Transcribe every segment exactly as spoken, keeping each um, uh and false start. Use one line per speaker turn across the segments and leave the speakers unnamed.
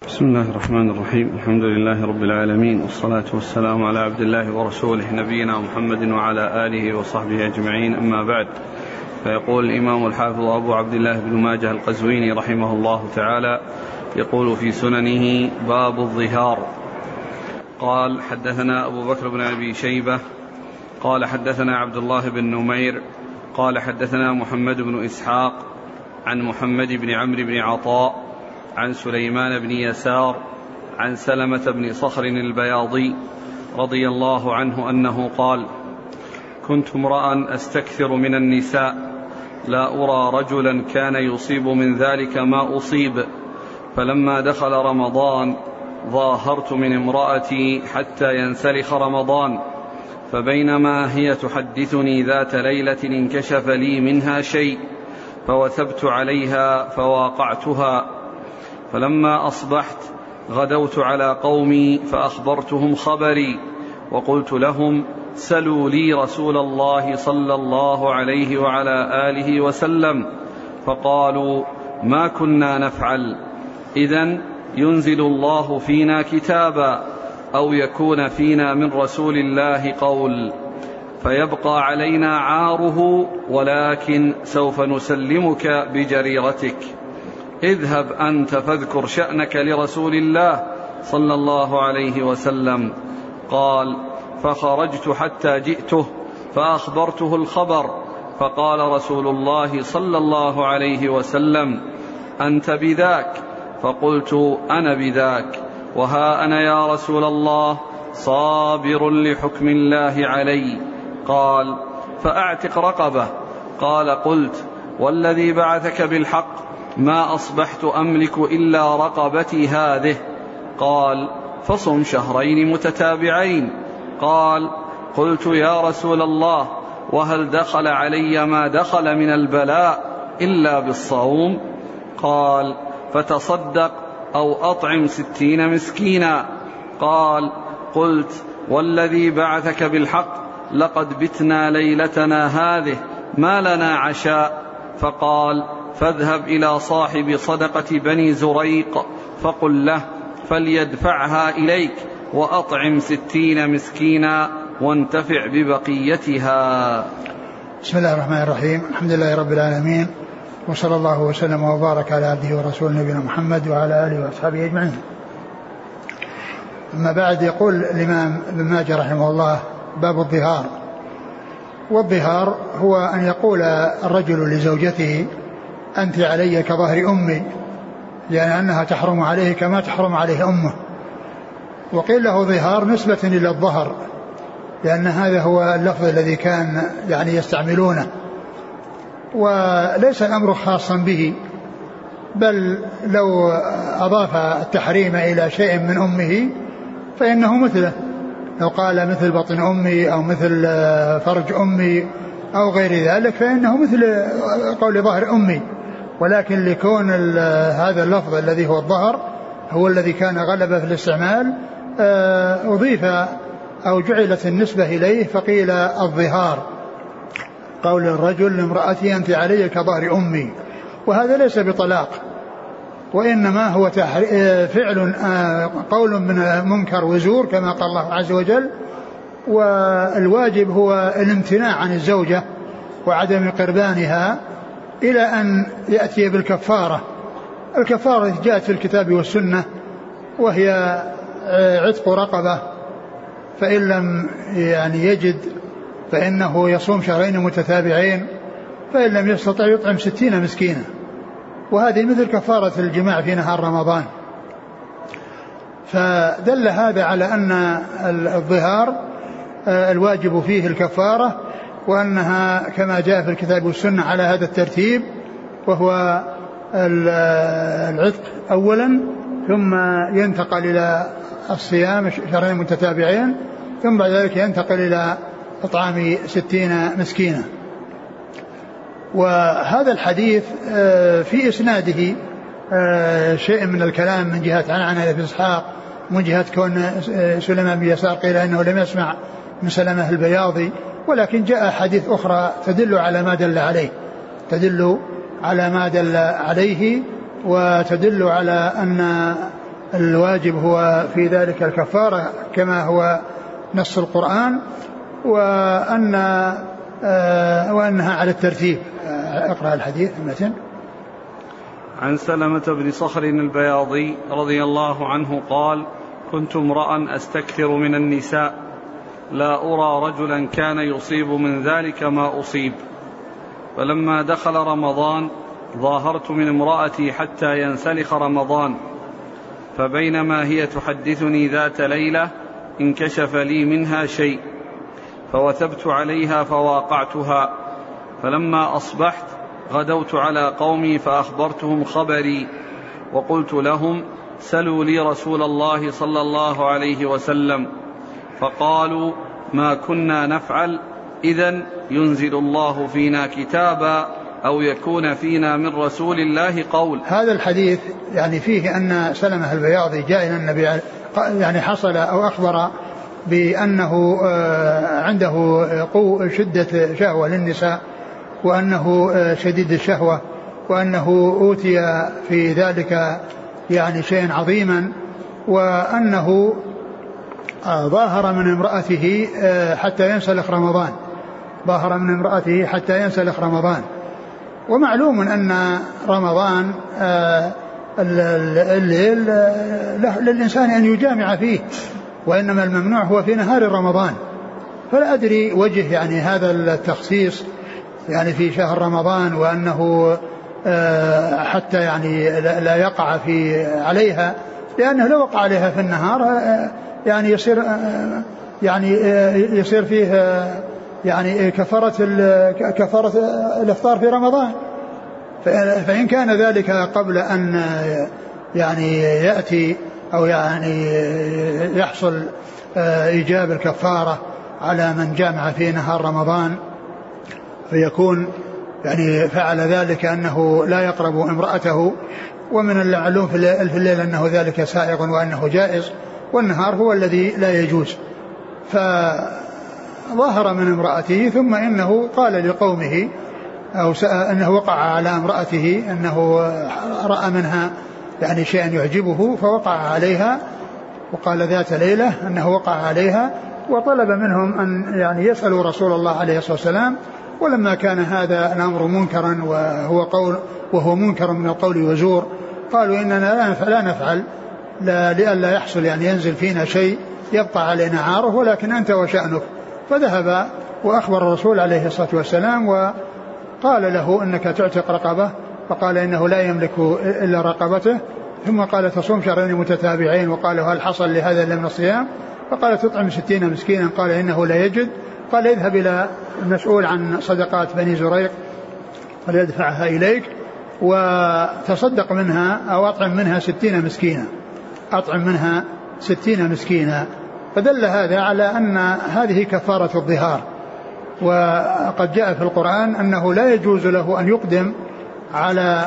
بسم الله الرحمن الرحيم. الحمد لله رب العالمين، والصلاة والسلام على عبد الله ورسوله نبينا محمد وعلى آله وصحبه أجمعين، أما بعد. فيقول الإمام الحافظ أبو عبد الله بن ماجه القزويني رحمه الله تعالى، يقول في سننه: باب الظهار. قال: حدثنا أبو بكر بن أبي شيبة قال حدثنا عبد الله بن نمير قال حدثنا محمد بن إسحاق عن محمد بن عمرو بن عطاء عن سليمان بن يسار عن سلمة بن صخر البياضي رضي الله عنه أنه قال: كنت امرأ أستكثر من النساء، لا أرى رجلا كان يصيب من ذلك ما أصيب، فلما دخل رمضان ظاهرت من امرأتي حتى ينسلخ رمضان، فبينما هي تحدثني ذات ليلة انكشف لي منها شيء، فوثبت عليها فواقعتها، فلما أصبحت غدوت على قومي فأخبرتهم خبري، وقلت لهم: سلوا لي رسول الله صلى الله عليه وعلى آله وسلم، فقالوا: ما كنا نفعل. إذن ينزل الله فينا كتابا، أو يكون فينا من رسول الله قول، فيبقى علينا عاره، ولكن سوف نسلمك بجريرتك. اذهب أنت فاذكر شأنك لرسول الله صلى الله عليه وسلم. قال: فخرجت حتى جئته فأخبرته الخبر، فقال رسول الله صلى الله عليه وسلم: أنت بذاك؟ فقلت: أنا بذاك، وها أنا يا رسول الله صابر لحكم الله علي. قال: فأعتق رقبة. قال: قلت: والذي بعثك بالحق ما أصبحت أملك إلا رقبتي هذه. قال: فصم شهرين متتابعين. قال: قلت: يا رسول الله، وهل دخل علي ما دخل من البلاء إلا بالصوم؟ قال: فتصدق أو أطعم ستين مسكينا. قال: قلت: والذي بعثك بالحق لقد بتنا ليلتنا هذه ما لنا عشاء. فقال: فاذهب إلى صاحب صدقة بني زريق فقل له فليدفعها إليك، وأطعم ستين مسكينا وانتفع ببقيتها.
بسم الله الرحمن الرحيم. الحمد لله رب العالمين، وصلى الله وسلم وبارك على عبده ورسوله نبينا محمد وعلى آله وأصحابه أجمعين. أما بعد، يقول الإمام ابن ماجه رحمه الله: باب الظهار. والظهار هو أن يقول الرجل لزوجته: أنت علي كظهر أمي، لأن أنها تحرم عليه كما تحرم عليه أمه. وقيل له ظهار نسبة إلى الظهر، لأن هذا هو اللفظ الذي كان يعني يستعملونه، وليس الأمر خاصا به، بل لو أضاف التحريم إلى شيء من أمه فإنه مثله، لو قال مثل بطن أمي أو مثل فرج أمي أو غير ذلك فإنه مثل قول ظهر أمي. ولكن لكون هذا اللفظ الذي هو الظهر هو الذي كان غلبة في الاستعمال، أضيف أو جعلت النسبة إليه فقيل الظهار، قول الرجل لامرأتي: أنت علي كظهر أمي. وهذا ليس بطلاق، وإنما هو فعل قول من منكر وزور كما قال الله عز وجل. والواجب هو الامتناع عن الزوجة وعدم قربانها إلى أن يأتي بالكفارة. الكفارة جاءت في الكتاب والسنة، وهي عتق رقبة، فإن لم يعني يجد فإنه يصوم شهرين متتابعين، فإن لم يستطع يطعم ستين مسكينا، وهذه مثل كفارة الجماع في نهار رمضان. فدل هذا على أن الظهار الواجب فيه الكفارة، وأنها كما جاء في الكتاب والسنة على هذا الترتيب، وهو العتق أولا، ثم ينتقل إلى الصيام شهرين متتابعين، ثم بعد ذلك ينتقل إلى إطعام ستين مسكينا. وهذا الحديث في إسناده شيء من الكلام من جهة عنعنة بن إسحاق، من جهة كون سليمان بن يسار قيل إنه لم يسمع من سلمة البياضي، ولكن جاء حديث أخرى تدل على ما دل عليه تدل على ما دل عليه وتدل على أن الواجب هو في ذلك الكفارة كما هو نص القرآن، وأن وأنها على الترتيب. اقرأ الحديث المتن.
عن سلمة بن صخر البياضي رضي الله عنه قال: كنت امرأ أستكثر من النساء، لا أرى رجلا كان يصيب من ذلك ما أصيب، فلما دخل رمضان ظاهرت من امرأتي حتى ينسلخ رمضان، فبينما هي تحدثني ذات ليلة انكشف لي منها شيء، فوثبت عليها فواقعتها، فلما أصبحت غدوت على قومي فأخبرتهم خبري، وقلت لهم: سلوا لي رسول الله صلى الله عليه وسلم، فقالوا: ما كنا نفعل، إذن ينزل الله فينا كتابا أو يكون فينا من رسول الله قول.
هذا الحديث يعني فيه أن سلمة البياضي جاء إلى النبي يعني حصل أو أخبر بأنه عنده قوة شدة شهوة للنساء، وأنه شديد الشهوة، وأنه أوتي في ذلك يعني شيء عظيما، وأنه ظاهر من امرأته حتى ينسلخ رمضان ظاهر من امرأته حتى ينسلخ رمضان. ومعلوم أن رمضان الليل للإنسان أن يجامع فيه، وإنما الممنوع هو في نهار رمضان. فلا أدري وجه يعني هذا التخصيص يعني في شهر رمضان، وأنه حتى يعني لا يقع في عليها، لأنه لو وقع عليها في النهار يعني يصير يعني يصير فيه يعني كفارة كفارة الإفطار في رمضان. فإن كان ذلك قبل أن يعني يأتي أو يعني يحصل إيجاب الكفارة على من جامع في نهار رمضان، فيكون يعني فعل ذلك أنه لا يقرب امرأته، ومن المعلوم في الليل أنه ذلك سائغ وأنه جائز، والنهار هو الذي لا يجوز. فظهر من امرأته، ثم إنه قال لقومه أو أنه وقع على امرأته، أنه رأى منها يعني شيئا يعجبه فوقع عليها، وقال ذات ليلة أنه وقع عليها، وطلب منهم أن يعني يسألوا رسول الله عليه الصلاة والسلام. ولما كان هذا الأمر منكرا وهو قول وهو منكر من القول وزور، قالوا إننا لا نفعل لا لئلا يحصل يعني ينزل فينا شيء يبقى علينا عاره، ولكن أنت وشأنك. فذهب وأخبر الرسول عليه الصلاة والسلام وقال له إنك تعتق رقبة، فقال إنه لا يملك إلا رقبته. ثم قال تصوم شهرين متتابعين، وقال هل حصل لهذا إلا من الصيام؟ فقال تطعم ستين مسكينا، قال إنه لا يجد. قال اذهب إلى المسؤول عن صدقات بني زريق فليدفعها إليك وتصدق منها أو أطعم منها ستين مسكينا أطعم منها ستين مسكينا. فدل هذا على أن هذه كفارة الظهار. وقد جاء في القرآن أنه لا يجوز له أن يقدم على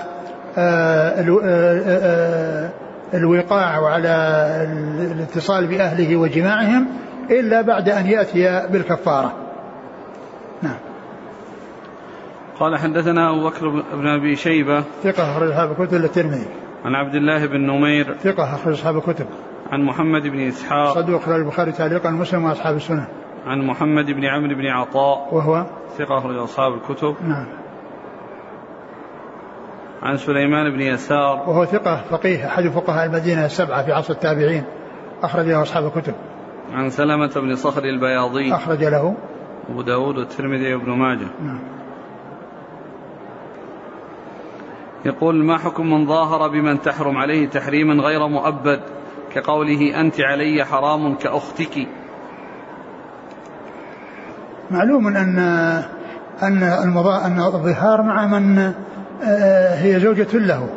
الوقاع وعلى الاتصال بأهله وجماعهم إلا بعد أن يأتي بالكفارة. نعم.
قال حدثنا أبو بكر بن أبي شيبة
ثقة أخرج أصحاب الكتب الترمذي.
عن عبد الله بن نمير
ثقة أخرج أصحاب الكتب.
عن محمد بن إسحاق صدوق
أخرج البخاري تعليقا ومسلم وأصحاب السنن.
عن محمد بن عمرو بن عطاء
وهو
ثقة أخرج أصحاب الكتب.
نعم.
عن سليمان بن يسار
وهو ثقة فقيه أحد فقهاء المدينة السبعة في عصر التابعين، أخرج له أصحاب الكتب.
عن سلمة بن صخر البياضي
أخرج له
أبو داود والترمذي وابن ماجه.
نعم.
يقول: ما حكم من ظاهر بمن تحرم عليه تحريما غير مؤبد كقوله أنت علي حرام كأختك؟
معلوم أن أن أن الظهار مع من هي زوجة له،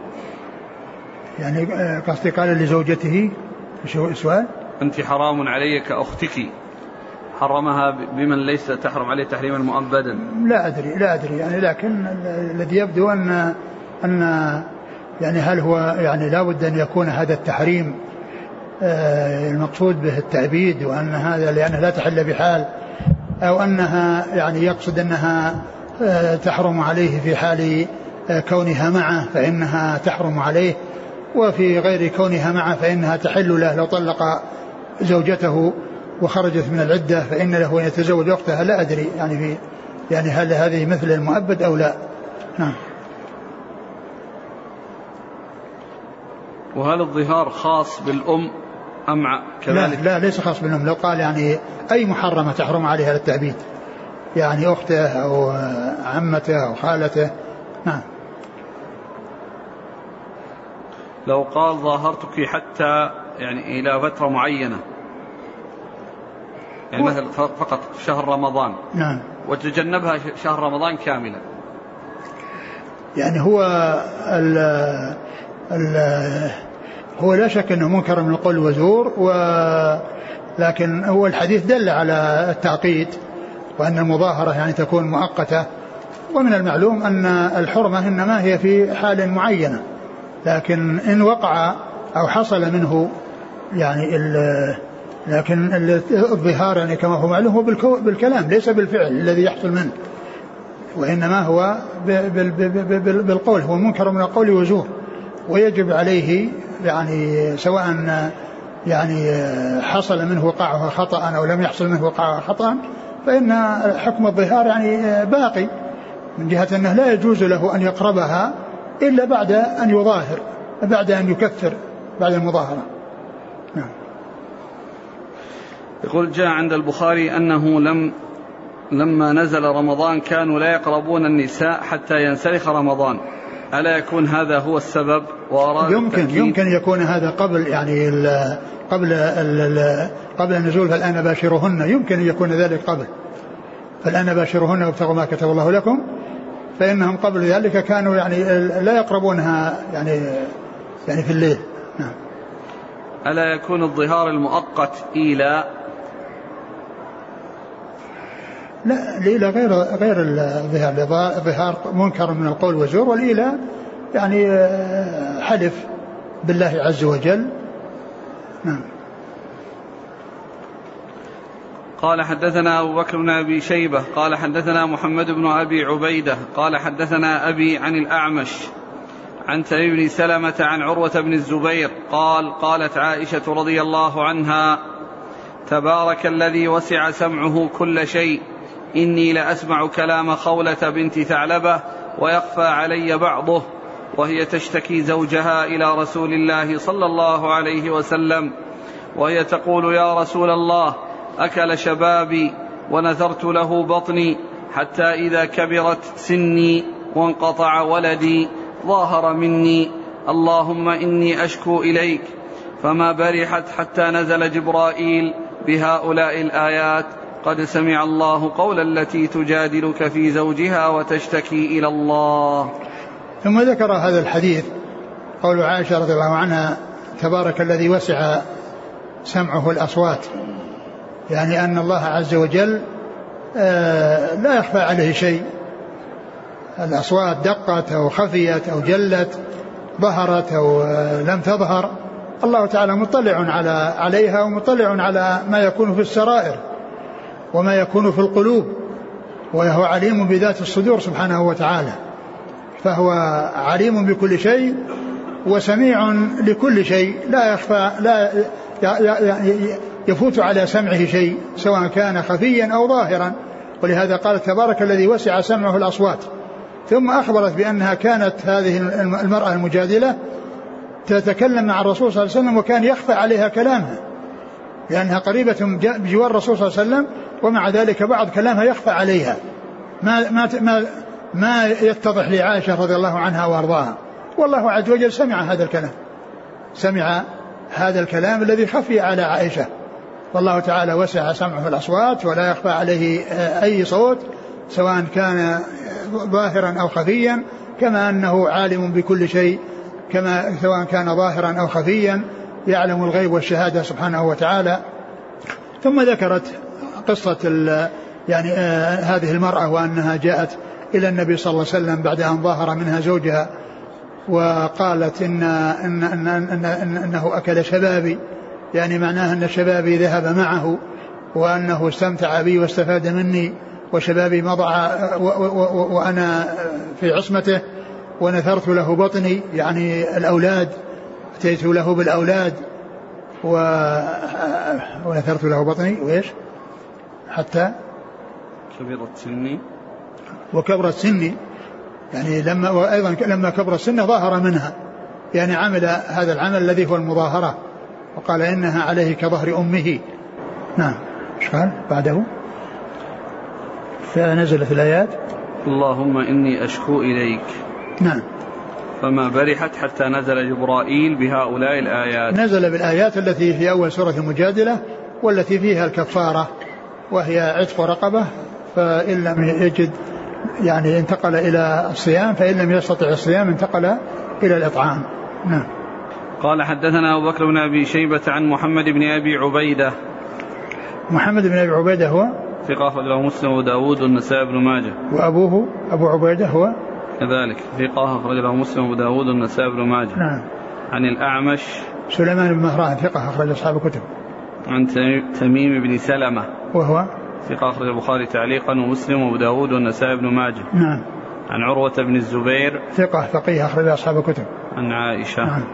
يعني قصدي قال لزوجته شو السؤال؟
أنت حرام علي كأختك، حرمها بمن ليس تحرم عليه تحريما مؤبدا.
لا أدري لا أدري يعني، لكن الذي يبدو أن أن يعني هل هو يعني لا بد أن يكون هذا التحريم المقصود به التعبيد، وأن هذا لأنه لا تحل بحال، أو أنها يعني يقصد أنها تحرم عليه في حال كونها معه فإنها تحرم عليه، وفي غير كونها معه فإنها تحل له لو طلق زوجته وخرجت من العدة فإن له أن يتزوج أختها. لا أدري يعني في يعني هل هذه مثل المؤبد أو لا. نعم.
وهل الظهار خاص بالأم أم كذلك؟
لا, لا ليس خاص بالأم. لو قال يعني أي محرمة تحرم عليها للتعبيد يعني أخته أو عمته أو خالته. نعم.
لو قال ظاهرتك حتى يعني إلى فترة معينة يعني مثلا فقط في شهر رمضان.
نعم.
وتجنبها شهر رمضان كاملا.
يعني هو ال ال هو لا شك أنه منكر من القول وزور، ولكن هو الحديث دل على التعقيد وأن المظاهرة يعني تكون مؤقتة، ومن المعلوم أن الحرمة إنما هي في حال معينة، لكن إن وقع أو حصل منه يعني لكن الظهار يعني كما هو معلوم هو بالكلام ليس بالفعل الذي يحصل منه، وإنما هو بالقول. هو منكر من القول وزور، ويجب عليه يعني سواء يعني حصل منه وقعها خطأ أو لم يحصل منه وقعها خطأ، فإن حكم الظهار يعني باقي من جهة أنه لا يجوز له أن يقربها إلا بعد أن يظاهر، بعد أن يكفر بعد المظاهرة. نعم.
يقول جاء عند البخاري أنه لم لما نزل رمضان كانوا لا يقربون النساء حتى ينسلخ رمضان، ألا يكون هذا هو السبب؟ وأراد
يمكن
التأكيد.
يمكن يكون هذا قبل يعني ال قبل ال قبل النزول فالآن باشرهن، يمكن أن يكون ذلك قبل فالآن باشرهن وابتغوا ما كتب الله لكم، فإنهم قبل ذلك كانوا يعني لا يقربونها يعني يعني في الليل. نعم.
ألا يكون الظهار المؤقت إيلاء؟
لا، الإيلاء غير غير الظهار. الظهار منكر من القول وزور، والإيلاء يعني حلف بالله عز وجل. نعم.
قال حدثنا أبو بكر بن أبي شيبة قال حدثنا محمد بن أبي عبيدة قال حدثنا أبي عن الأعمش عن تميم بن سلمة عن عروة بن الزبير قال قالت عائشة رضي الله عنها: تبارك الذي وسع سمعه كل شيء، إني لأسمع كلام خولة بنت ثعلبة ويخفى علي بعضه، وهي تشتكي زوجها إلى رسول الله صلى الله عليه وسلم وهي تقول: يا رسول الله، أكل شبابي ونثرت له بطني حتى إذا كبرت سني وانقطع ولدي ظاهر مني، اللهم إني أشكو إليك. فما برحت حتى نزل جبرائيل بهؤلاء الآيات: قد سمع الله قول التي تجادلك في زوجها وتشتكي إلى الله.
ثم ذكر هذا الحديث قول عائشة رضي الله عنها: تبارك الذي وسع سمعه الأصوات، يعني أن الله عز وجل لا يخفى عليه شيء، الأصوات دقت أو خفيت أو جلت، ظهرت أو لم تظهر، الله تعالى مطلع على عليها ومطلع على ما يكون في السرائر وما يكون في القلوب، وهو عليم بذات الصدور سبحانه وتعالى، فهو عليم بكل شيء وسميع لكل شيء، لا يخفى لا يفوت على سمعه شيء سواء كان خفيا أو ظاهرا. ولهذا قال: تبارك الذي وسع سمعه الأصوات. ثم أخبرت بأنها كانت هذه المرأة المجادلة تتكلم مع الرسول صلى الله عليه وسلم وكان يخفى عليها كلامها، لأنها قريبة بجوار الرسول صلى الله عليه وسلم، ومع ذلك بعض كلامها يخفى عليها ما, ما, ما, ما يتضح لعائشة رضي الله عنها وارضاها. والله عز وجل سمع هذا الكلام، سمع هذا الكلام الذي خفي على عائشة، والله تعالى وسع سمعه الأصوات ولا يخفى عليه أي صوت سواء كان ظاهرا أو خفيا، كما أنه عالم بكل شيء، كما سواء كان ظاهرا أو خفيا يعلم الغيب والشهادة سبحانه وتعالى. ثم ذكرت قصة يعني آه هذه المرأة، وأنها جاءت إلى النبي صلى الله عليه وسلم بعد أن ظاهر منها زوجها وقالت إن إن إن إن إن إنه أكل شبابي، يعني معناه أن شبابي ذهب معه وأنه استمتع بي واستفاد مني، وشبابي مضى وأنا في عصمته، ونثرت له بطني يعني الأولاد، أتيت له بالأولاد و... ونثرت له بطني وإيش حتى
كبرت سني
وكبرت سني، يعني لما وأيضا لما كبرت سنه ظاهر منها، يعني عمل هذا العمل الذي هو المظاهرة، وقال إنها عليه كظهر أمه. نعم. ايش قال بعده؟ فنزلت الآيات
اللهم إني أشكو إليك.
نعم.
فما برحت حتى نزل جبرائيل بهؤلاء الآيات.
نزل بالآيات التي في أول سورة المجادلة والتي فيها الكفارة وهي عتق رقبة، فإن لم يجد يعني انتقل إلى الصيام، فإن لم يستطع الصيام انتقل إلى الإطعام. نعم.
قال حدثنا أبو بكر بن أبي شيبة عن محمد بن أبي عبيدة.
محمد بن أبي عبيدة هو
ثقة أخرج له مسلم وداود والنسائي بن ماجه.
وأبوه أبو عبيدة هو
كذلك ثقة أخرج له مسلم وداود والنسائي بن ماجه.
نعم.
عن الأعمش
سليمان بن مهران ثقة أخرج أصحاب الكتب.
عن تميم بن سلمة
وهو
ثقة أخرج البخاري تعليقا ومسلم وأبو داود والنسائي بن ماجه.
نعم.
عن عروة بن الزبير
ثقة فقيه أخرج أصحاب الكتب.
عن عائشة.
نعم.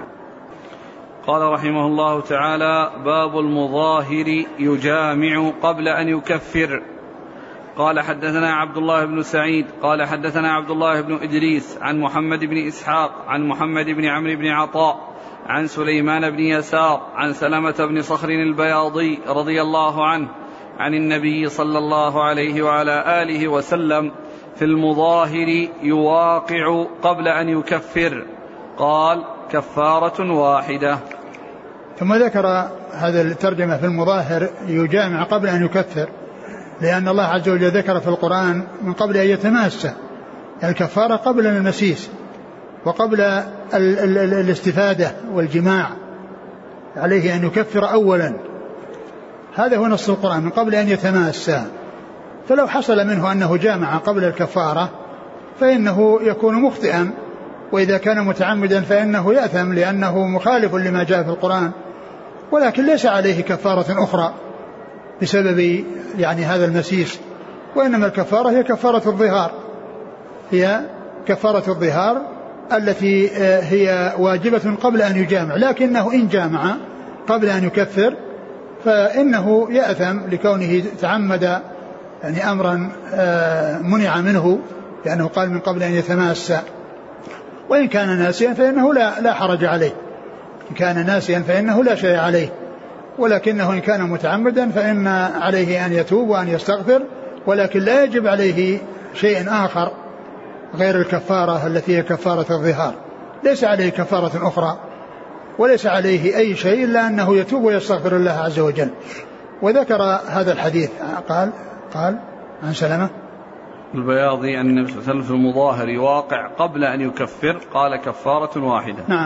قال رحمه الله تعالى: باب المظاهر يجامع قبل أن يكفر. قال حدثنا عبد الله بن سعيد قال حدثنا عبد الله بن إدريس عن محمد بن إسحاق عن محمد بن عمرو بن عطاء عن سليمان بن يسار عن سلمة بن صخر البياضي رضي الله عنه عن النبي صلى الله عليه وعلى آله وسلم في المظاهر يواقع قبل أن يكفر، قال: كفارة واحدة.
ثم ذكر هذا الترجمة في المظاهر يجامع قبل أن يكفر، لأن الله عز وجل ذكر في القرآن من قبل أن يتماسى، الكفارة قبل المسيس وقبل ال ال ال الاستفادة والجماع، عليه أن يكفر أولا. هذا هو نص القرآن، من قبل أن يتماسى. فلو حصل منه أنه جامع قبل الكفارة فإنه يكون مخطئا، وإذا كان متعمدا فإنه يأثم لأنه مخالف لما جاء في القرآن، ولكن ليس عليه كفارة أخرى بسبب يعني هذا المسيس، وإنما الكفارة هي كفارة الظهار، هي كفارة الظهار التي هي واجبة قبل أن يجامع، لكنه إن جامع قبل أن يكفر فإنه يأثم لكونه تعمد يعني أمرا منع منه، لأنه قال من قبل أن يتماسى. وإن كان ناسيا فإنه لا, لا حرج عليه، إن كان ناسيا فإنه لا شيء عليه، ولكنه إن كان متعمدا فإن عليه أن يتوب وأن يستغفر، ولكن لا يجب عليه شيء آخر غير الكفارة التي هي كفارة الظهار، ليس عليه كفارة أخرى، وليس عليه أي شيء إلا أنه يتوب ويستغفر الله عز وجل. وذكر هذا الحديث قال قال عن سلمة
البياضي أن النبي صلى الله عليه وسلم في المظاهر يواقع قبل أن يكفر، قال: كفارة واحدة.
نعم،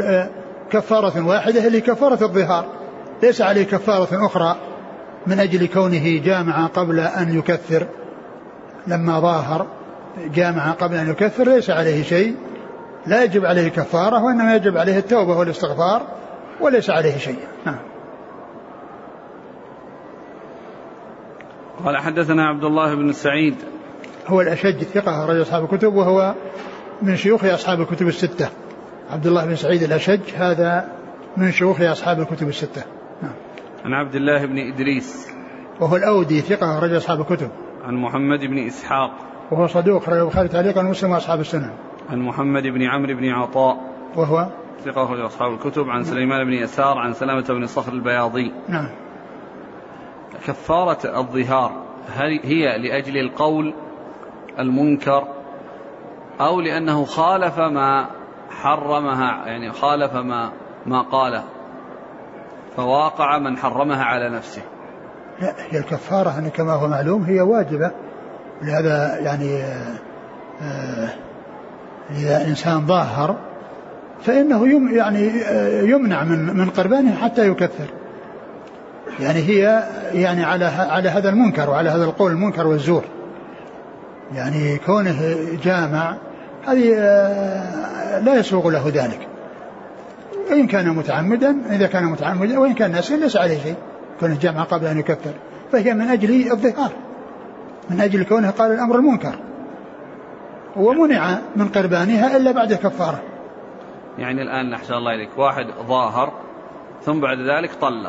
كفارة واحدة اللي كفارة الظهار، ليس عليه كفارة أخرى من أجل كونه جامع قبل أن يكفر. لما ظاهر جامع قبل أن يكفر ليس عليه شيء، لا يجب عليه كفارة، وإنما يجب عليه التوبة والاستغفار، وليس عليه شيء. نعم.
قال حدثنا عبد الله بن سعيد
هو الأشج ثقة رجل أصحاب الكتب، وهو من شيوخ أصحاب الكتب الستة. عبد الله بن سعيد الأشج هذا من شيوخ أصحاب الكتب الستة. نعم.
عن عبد الله بن إدريس
وهو الأودي ثقة رجل أصحاب الكتب.
عن محمد بن إسحاق
وهو صدوق رجل البخاري تعليقا ومسلم وأصحاب السنن.
عن محمد بن عمرو بن عطاء
وهو
ثقة رجل أصحاب الكتب. عن سليمان بن يسار عن سلامة بن صخر البياضي.
نعم.
كفارة الظهار هل هي لأجل القول المنكر أو لأنه خالف ما حرمها، يعني خالف ما ما قاله فواقع من حرمها على نفسه؟
لا، هي الكفارة أن كما هو معلوم هي واجبة، لهذا يعني آه إذا إنسان ظاهر فإنه يم يعني يمنع من من قربانه حتى يكفر، يعني هي يعني على على هذا المنكر وعلى هذا القول المنكر والزور، يعني كونه جامع هذه لا يسوغ له ذلك، وإن كان متعمدا إذا كان متعمدا، وإن كان ناسيا ليس عليه شيء كونه جامع قبل أن يكفر، فهي من أجل الظهار، من أجل كونه قال الأمر المنكر ومنع من قربانها إلا بعد كفارة.
يعني الآن أحسن الله إليك واحد ظاهر ثم بعد ذلك طلق،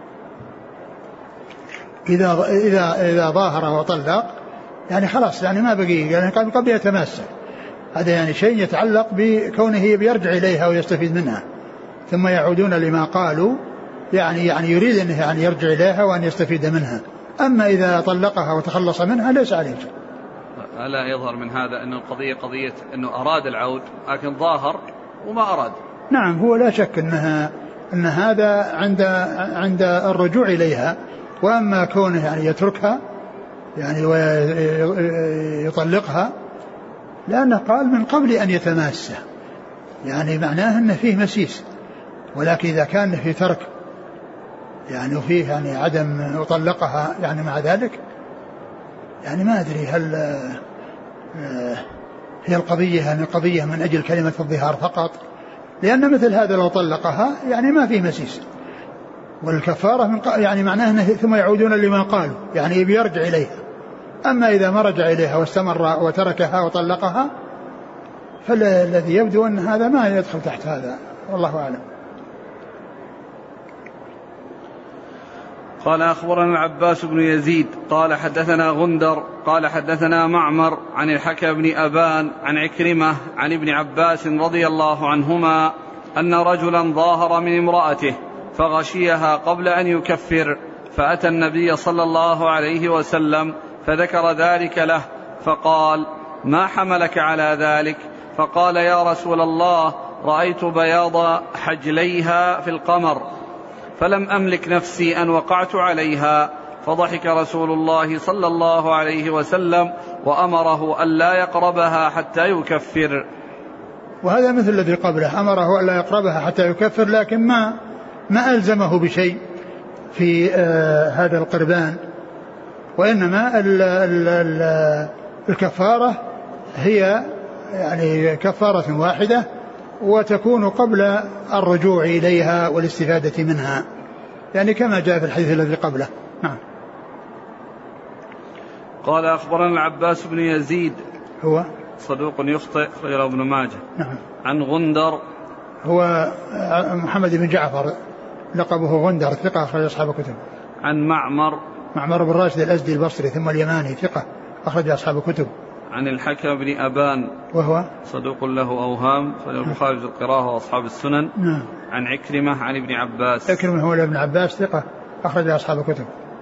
إذا إذا إذا ظاهر وطلق يعني خلاص يعني ما بقي يعني قبل يتماسك، هذا يعني شيء يتعلق بكونه بيرجع إليها ويستفيد منها ثم يعودون لما قالوا، يعني يعني يريد أنه يعني يرجع إليها وأن يستفيد منها. أما إذا طلقها وتخلص منها ليس عليه.
ألا يظهر من هذا أن القضية قضية أنه أراد العود لكن ظاهر وما أراد؟
نعم، هو لا شك أنها أن هذا عند عند الرجوع إليها، وأما كونه يعني يتركها يعني ويطلقها لأنه قال من قبل أن يتماسى، يعني معناه أنه فيه مسيس، ولكن إذا كان في ترك يعني فيه يعني عدم يطلقها يعني مع ذلك يعني ما أدري هل هي القضية يعني قضية من أجل كلمة الظهار فقط، لأن مثل هذا لو طلقها يعني ما فيه مسيس، والكفارة من يعني معناه أنه ثم يعودون لما قالوا يعني بيرجع إليها. أما إذا ما رجع إليها واستمر وتركها وطلقها فالذي يبدو أن هذا ما يدخل تحت هذا، والله أعلم.
قال أخبرنا العباس بن يزيد قال حدثنا غندر قال حدثنا معمر عن الحكم بن أبان عن عكرمة عن ابن عباس رضي الله عنهما أن رجلا ظاهر من امرأته فغشيها قبل أن يكفر، فأتى النبي صلى الله عليه وسلم فذكر ذلك له فقال: ما حملك على ذلك؟ فقال: يا رسول الله، رأيت بياض حجليها في القمر فلم أملك نفسي أن وقعت عليها، فضحك رسول الله صلى الله عليه وسلم وأمره أن لا يقربها حتى يكفر.
وهذا مثل الذي قبله، أمره أن لا يقربها حتى يكفر، لكن ما ما ألزمه بشيء في آه هذا القربان، وإنما ال ال ال الكفارة هي يعني كفارة واحدة وتكون قبل الرجوع إليها والاستفادة منها، يعني كما جاء في الحديث الذي قبله. نعم.
قال أخبرنا العباس بن يزيد
هو
صدوق يخطئ غير ابن ماجه.
نعم.
عن غندر
هو محمد بن جعفر لقبه غندر ثقة أخرج أصحاب الكتب.
عن معمر
معمر بن راشد الأزدي البصري ثم اليماني ثقة أخرج أصحاب الكتب.
عن الحكم بن أبان
وهو
صدوق له أوهام فله البخاري في القراءة وأصحاب السنن.
نعم.
عن عكرمة عن ابن عباس.
عكرمة هو ابن عباس ثقة أخرج أصحاب الكتب.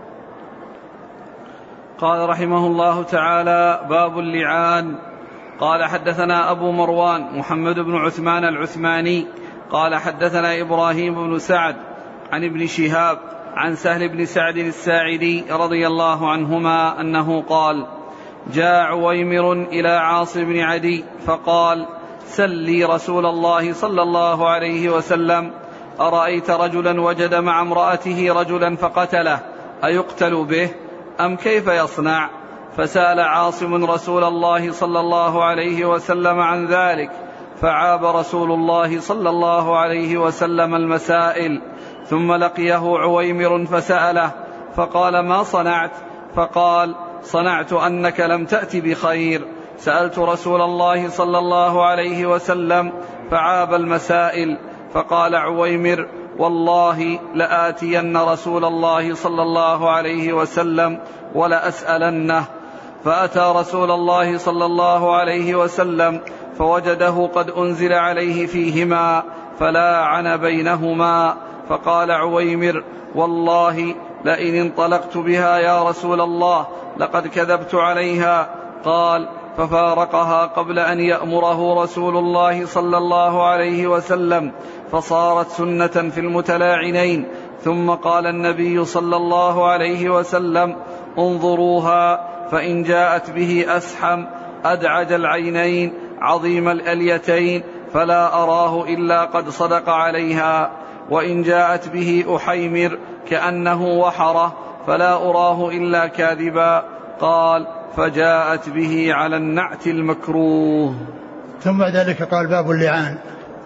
قال رحمه الله تعالى: باب اللعان. قال حدثنا أبو مروان محمد بن عثمان العثماني قال حدثنا إبراهيم بن سعد عن ابن شهاب عن سهل بن سعد الساعدي رضي الله عنهما أنه قال: جاء عويمر إلى عاصم بن عدي فقال: سل لي رسول الله صلى الله عليه وسلم: أرأيت رجلا وجد مع امرأته رجلا فقتله أيقتل به أم كيف يصنع؟ فسأل عاصم رسول الله صلى الله عليه وسلم عن ذلك، فعاب رسول الله صلى الله عليه وسلم المسائل، ثم لقيه عويمر فسأله فقال: ما صنعت؟ فقال: صنعت أنك لم تأت بخير، سألت رسول الله صلى الله عليه وسلم فعاب المسائل. فقال عويمر: والله لآتين رسول الله صلى الله عليه وسلم ولأسألنه. فأتى رسول الله صلى الله عليه وسلم فوجده قد أنزل عليه فيهما فلاعن بينهما. فقال عويمر: والله لئن انطلقت بها يا رسول الله لقد كذبت عليها. قال: ففارقها قبل أن يأمره رسول الله صلى الله عليه وسلم، فصارت سنة في المتلاعنين. ثم قال النبي صلى الله عليه وسلم: انظروها، فإن جاءت به أسحم أدعج العينين عظيم الأليتين فلا أراه إلا قد صدق عليها، وإن جاءت به أحيمر كأنه وحره فلا أراه إلا كاذبا. قال: فجاءت به على النعت المكروه.
ثم ذلك قال: باب اللعان.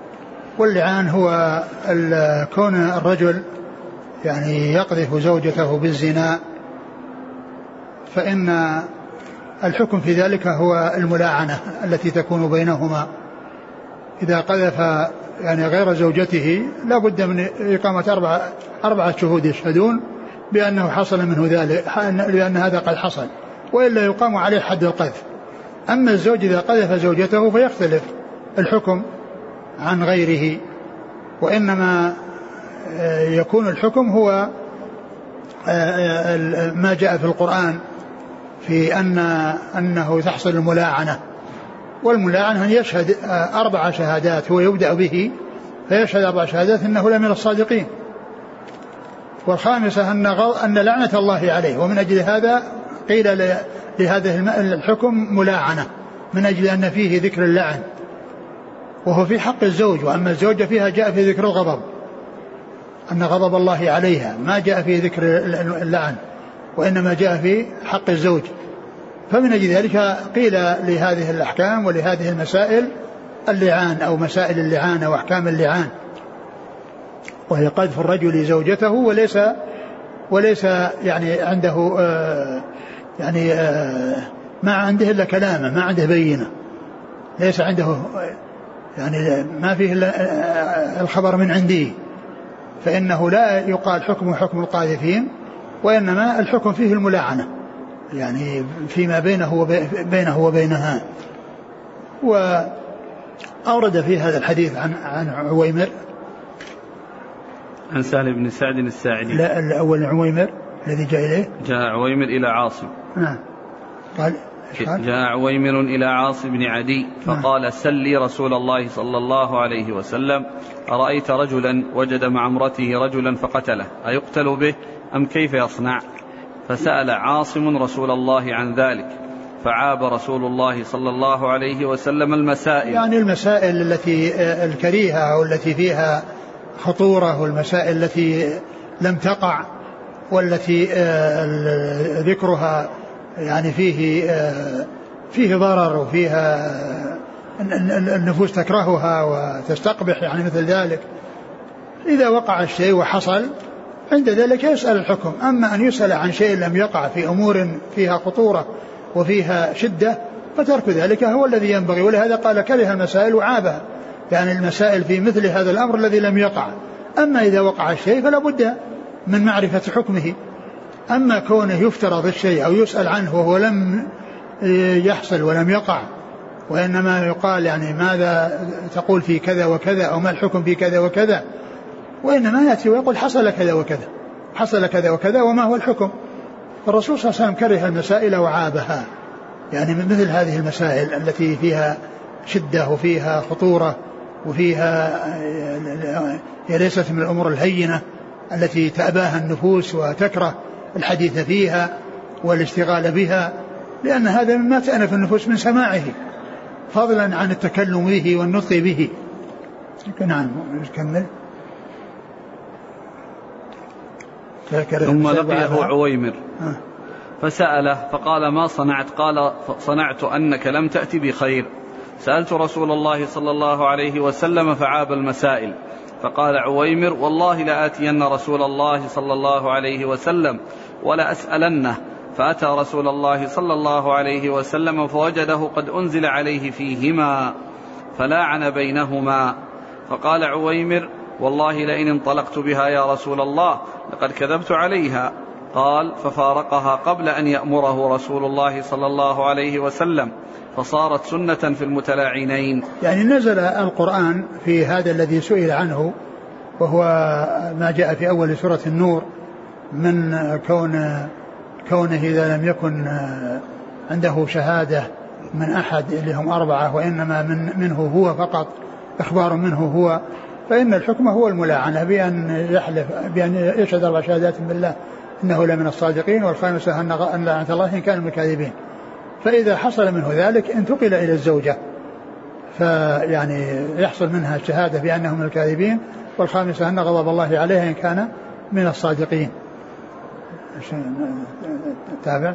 واللعان هو كون الرجل يعني يقذف زوجته بالزنا، فإن الحكم في ذلك هو الملاعنة التي تكون بينهما. إذا قذف يعني غير زوجته لا بد من إقامة أربعة, أربعة شهود يشهدون بأنه حصل منه ذلك، لأن هذا قد حصل، وإلا يقام عليه حد القذف. أما الزوج إذا قذف زوجته فيختلف الحكم عن غيره، وإنما يكون الحكم هو ما جاء في القرآن في أن أنه تحصل الملاعنة، والملاعنة أن يشهد أربع شهادات هو يبدأ به، فيشهد أربع شهادات أنه لمن الصادقين، والخامسة أن, أن لعنة الله عليه، ومن أجل هذا قيل لهذا الحكم ملاعنة من أجل أن فيه ذكر اللعن، وهو في حق الزوج. وأما الزوجة فيها جاء في ذكر الغضب، أن غضب الله عليها، ما جاء في ذكر اللعن، وإنما جاء في حق الزوج. فمن أجل ذلك قيل لهذه الأحكام ولهذه المسائل اللعان أو مسائل اللعان أو أحكام اللعان، وهي قذف الرجل زوجته وليس وليس يعني عنده آه يعني آه ما عنده إلا كلامه، ما عنده بينة، ليس عنده يعني ما فيه إلا الخبر من عندي، فإنه لا يقال حكم حكم القاذفين، وإنما الحكم فيه الملاعنة يعني فيما بينه وبينه وبينها. وأورد في هذا الحديث عن عن عويمر
عن سهل بن سعد الساعدي.
لا الأول عويمر الذي جاء إليه،
جاء عويمر إلى عاصم.
نعم. قال
جاء عويمر إلى عاصم بن عدي فقال سلي رسول الله صلى الله عليه وسلم أرأيت رجلا وجد مع امرته رجلا فقتله أيقتل به أم كيف يصنع؟ فسأل عاصم رسول الله عن ذلك، فعاب رسول الله صلى الله عليه وسلم المسائل، يعني
المسائل التي الكريهة والتي فيها خطورة، والمسائل التي لم تقع والتي ذكرها يعني فيه فيه ضرر وفيها النفوس تكرهها وتستقبح يعني مثل ذلك. إذا وقع الشيء وحصل عند ذلك يسأل الحكم. أما أن يسأل عن شيء لم يقع في أمور فيها خطورة وفيها شدة فترك ذلك هو الذي ينبغي. ولهذا قال كره المسائل وعابها، يعني المسائل في مثل هذا الأمر الذي لم يقع. أما إذا وقع الشيء فلا بد من معرفة حكمه. أما كونه يفترض الشيء أو يسأل عنه وهو لم يحصل ولم يقع، وإنما يقال يعني ماذا تقول في كذا وكذا أو ما الحكم في كذا وكذا، وإنما يأتي ويقول حصل كذا وكذا حصل كذا وكذا وما هو الحكم. الرسول صلى الله عليه وسلم كره المسائل وعابها، يعني من مثل هذه المسائل التي فيها شدة وفيها خطورة وفيها ليست من الأمور الهينة التي تأباها النفوس وتكره الحديث فيها والاشتغال بها، لأن هذا مما تأنف النفوس من سماعه فضلا عن التكلم به والنطق به. نعم نكمل.
ثم لقيه عويمر فسأله فقال ما صنعت؟ قال صنعت أنك لم تأتي بخير، سألت رسول الله صلى الله عليه وسلم فعاب المسائل. فقال عويمر والله لآتين رسول الله صلى الله عليه وسلم ولا أسألنه. فأتى رسول الله صلى الله عليه وسلم فوجده قد أنزل عليه فيهما فلاعن بينهما. فقال عويمر والله لئن انطلقت بها يا رسول الله لقد كذبت عليها. قال ففارقها قبل أن يأمره رسول الله صلى الله عليه وسلم فصارت سنة في المتلاعنين.
يعني نزل القرآن في هذا الذي سئل عنه، وهو ما جاء في أول سورة النور من كون كونه إذا لم يكن عنده شهادة من أحد اللي هم أربعة وإنما من منه هو فقط، إخبار منه هو، فإن الحكم هو الملاعنة بأن يحلف بأن يشهد أربع شهادات بالله إنه لمن الصادقين، والخامسة أن لعنة الله إن كان من الكاذبين. فإذا حصل منه ذلك انتقل إلى الزوجة، فيعني يحصل منها الشهادة بأنه من الكاذبين، والخامسة أن غضب الله عليها إن كان من الصادقين. تابع.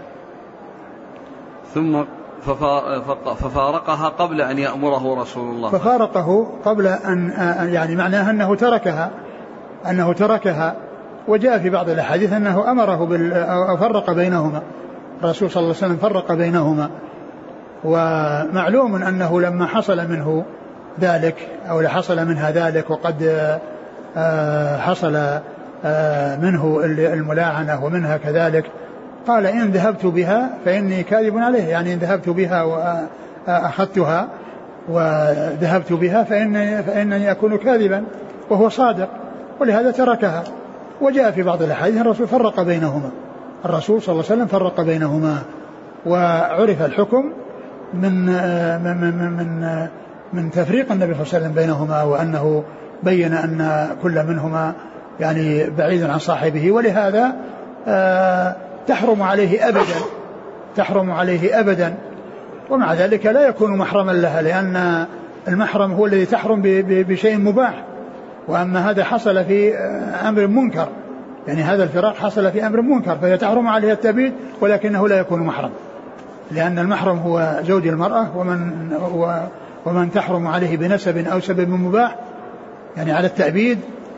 ثم ففارقها قبل أن يأمره رسول الله.
ففارقه قبل أن يعني معناها أنه تركها أنه تركها وجاء في بعض الأحاديث أنه أمره بال أو فرق بينهما، الرسول صلى الله عليه وسلم فرق بينهما. ومعلوم أنه لما حصل منه ذلك أو لحصل منها ذلك وقد حصل منه الملاعنة ومنها كذلك، قال إن ذهبت بها فإني كاذب عليه، يعني إن ذهبت بها وأخذتها وذهبت بها فإني, فإنني أكون كاذبا وهو صادق، ولهذا تركها. وجاء في بعض الأحاديث الرسول فرق بينهما، الرسول صلى الله عليه وسلم فرق بينهما، وعرف الحكم من من من من, من تفريق النبي صلى الله عليه وسلم بينهما، وأنه بين أن كل منهما يعني بعيد عن صاحبه، ولهذا تحرم عليه أبدا تحرم عليه أبدا ومع ذلك لا يكون محرما لها، لأن المحرم هو الذي تحرم بشيء مباح، وأما هذا حصل في أمر منكر، يعني هذا الفراق حصل في أمر منكر، فهي تحرم عليه التبيد ولكنه لا يكون محرم، لأن المحرم هو زوج المرأة ومن, ومن تحرم عليه بنسب أو سبب مباح يعني على التأبيد،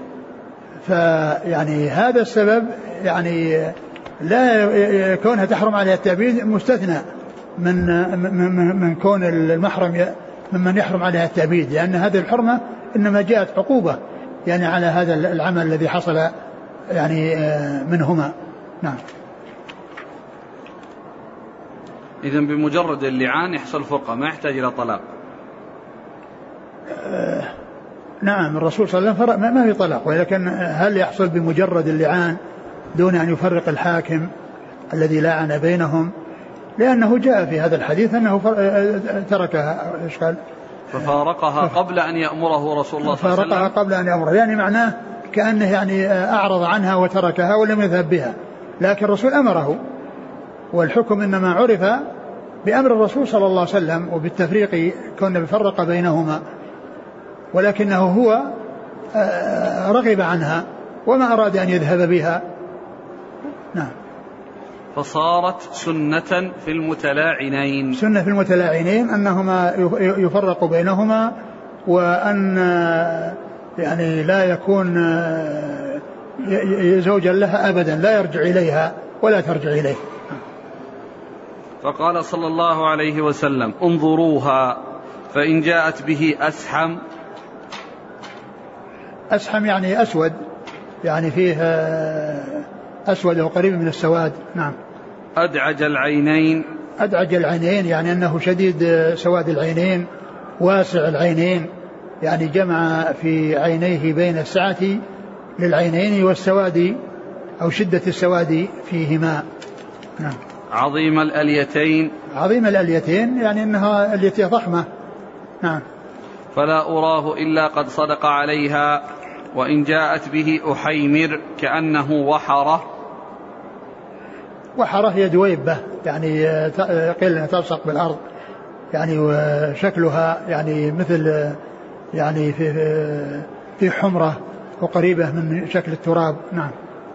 فيعني هذا السبب يعني لا كونها تحرم عليها التأبيد مستثنى من, من, من كون المحرم ممن يحرم عليها التأبيد، لأن هذه الحرمة إنما جاءت عقوبة يعني على هذا العمل الذي حصل يعني منهما. نعم.
إذن بمجرد اللعان يحصل فرقة، ما يحتاج إلى طلاق.
آه نعم، الرسول صلى الله عليه وسلم ما في طلاق، ولكن هل يحصل بمجرد اللعان دون أن يفرق الحاكم الذي لاعن بينهم؟ لأنه جاء في هذا الحديث أنه تركها. إيش قال؟
ففارقها قبل أن يأمره رسول الله صلى الله عليه وسلم.
فارقها قبل أن يأمره، يعني معناه كأنه يعني أعرض عنها وتركها ولم يذهب بها، لكن الرسول أمره، والحكم إنما عرف بأمر الرسول صلى الله عليه وسلم وبالتفريق كنا بفرق بينهما، ولكنه هو رغب عنها وما أراد أن يذهب بها. نعم.
فصارت سنة في المتلاعنين.
سنة في المتلاعنين أنهما يفرق بينهما، وأن يعني لا يكون زوجا لها أبدا، لا يرجع إليها ولا ترجع إليه.
فقال صلى الله عليه وسلم انظروها فإن جاءت به أسحم.
أسحم يعني أسود، يعني فيه أسود وقريب من السواد. نعم.
أدعج العينين.
أدعج العينين يعني أنه شديد سواد العينين واسع العينين، يعني جمع في عينيه بين السعة للعينين والسواد أو شدة السواد فيهما. نعم.
عظيم الأليتين.
عظيم الأليتين يعني أنها اليتين ضخمة. نعم.
فلا أراه إلا قد صدق عليها، وإن جاءت به أحيمر كأنه وحرة.
وحرة هي دويبة، يعني قيل أنها تلصق بالأرض، يعني وشكلها يعني مثل يعني في في حمرة وقريبة من شكل التراب. نعم.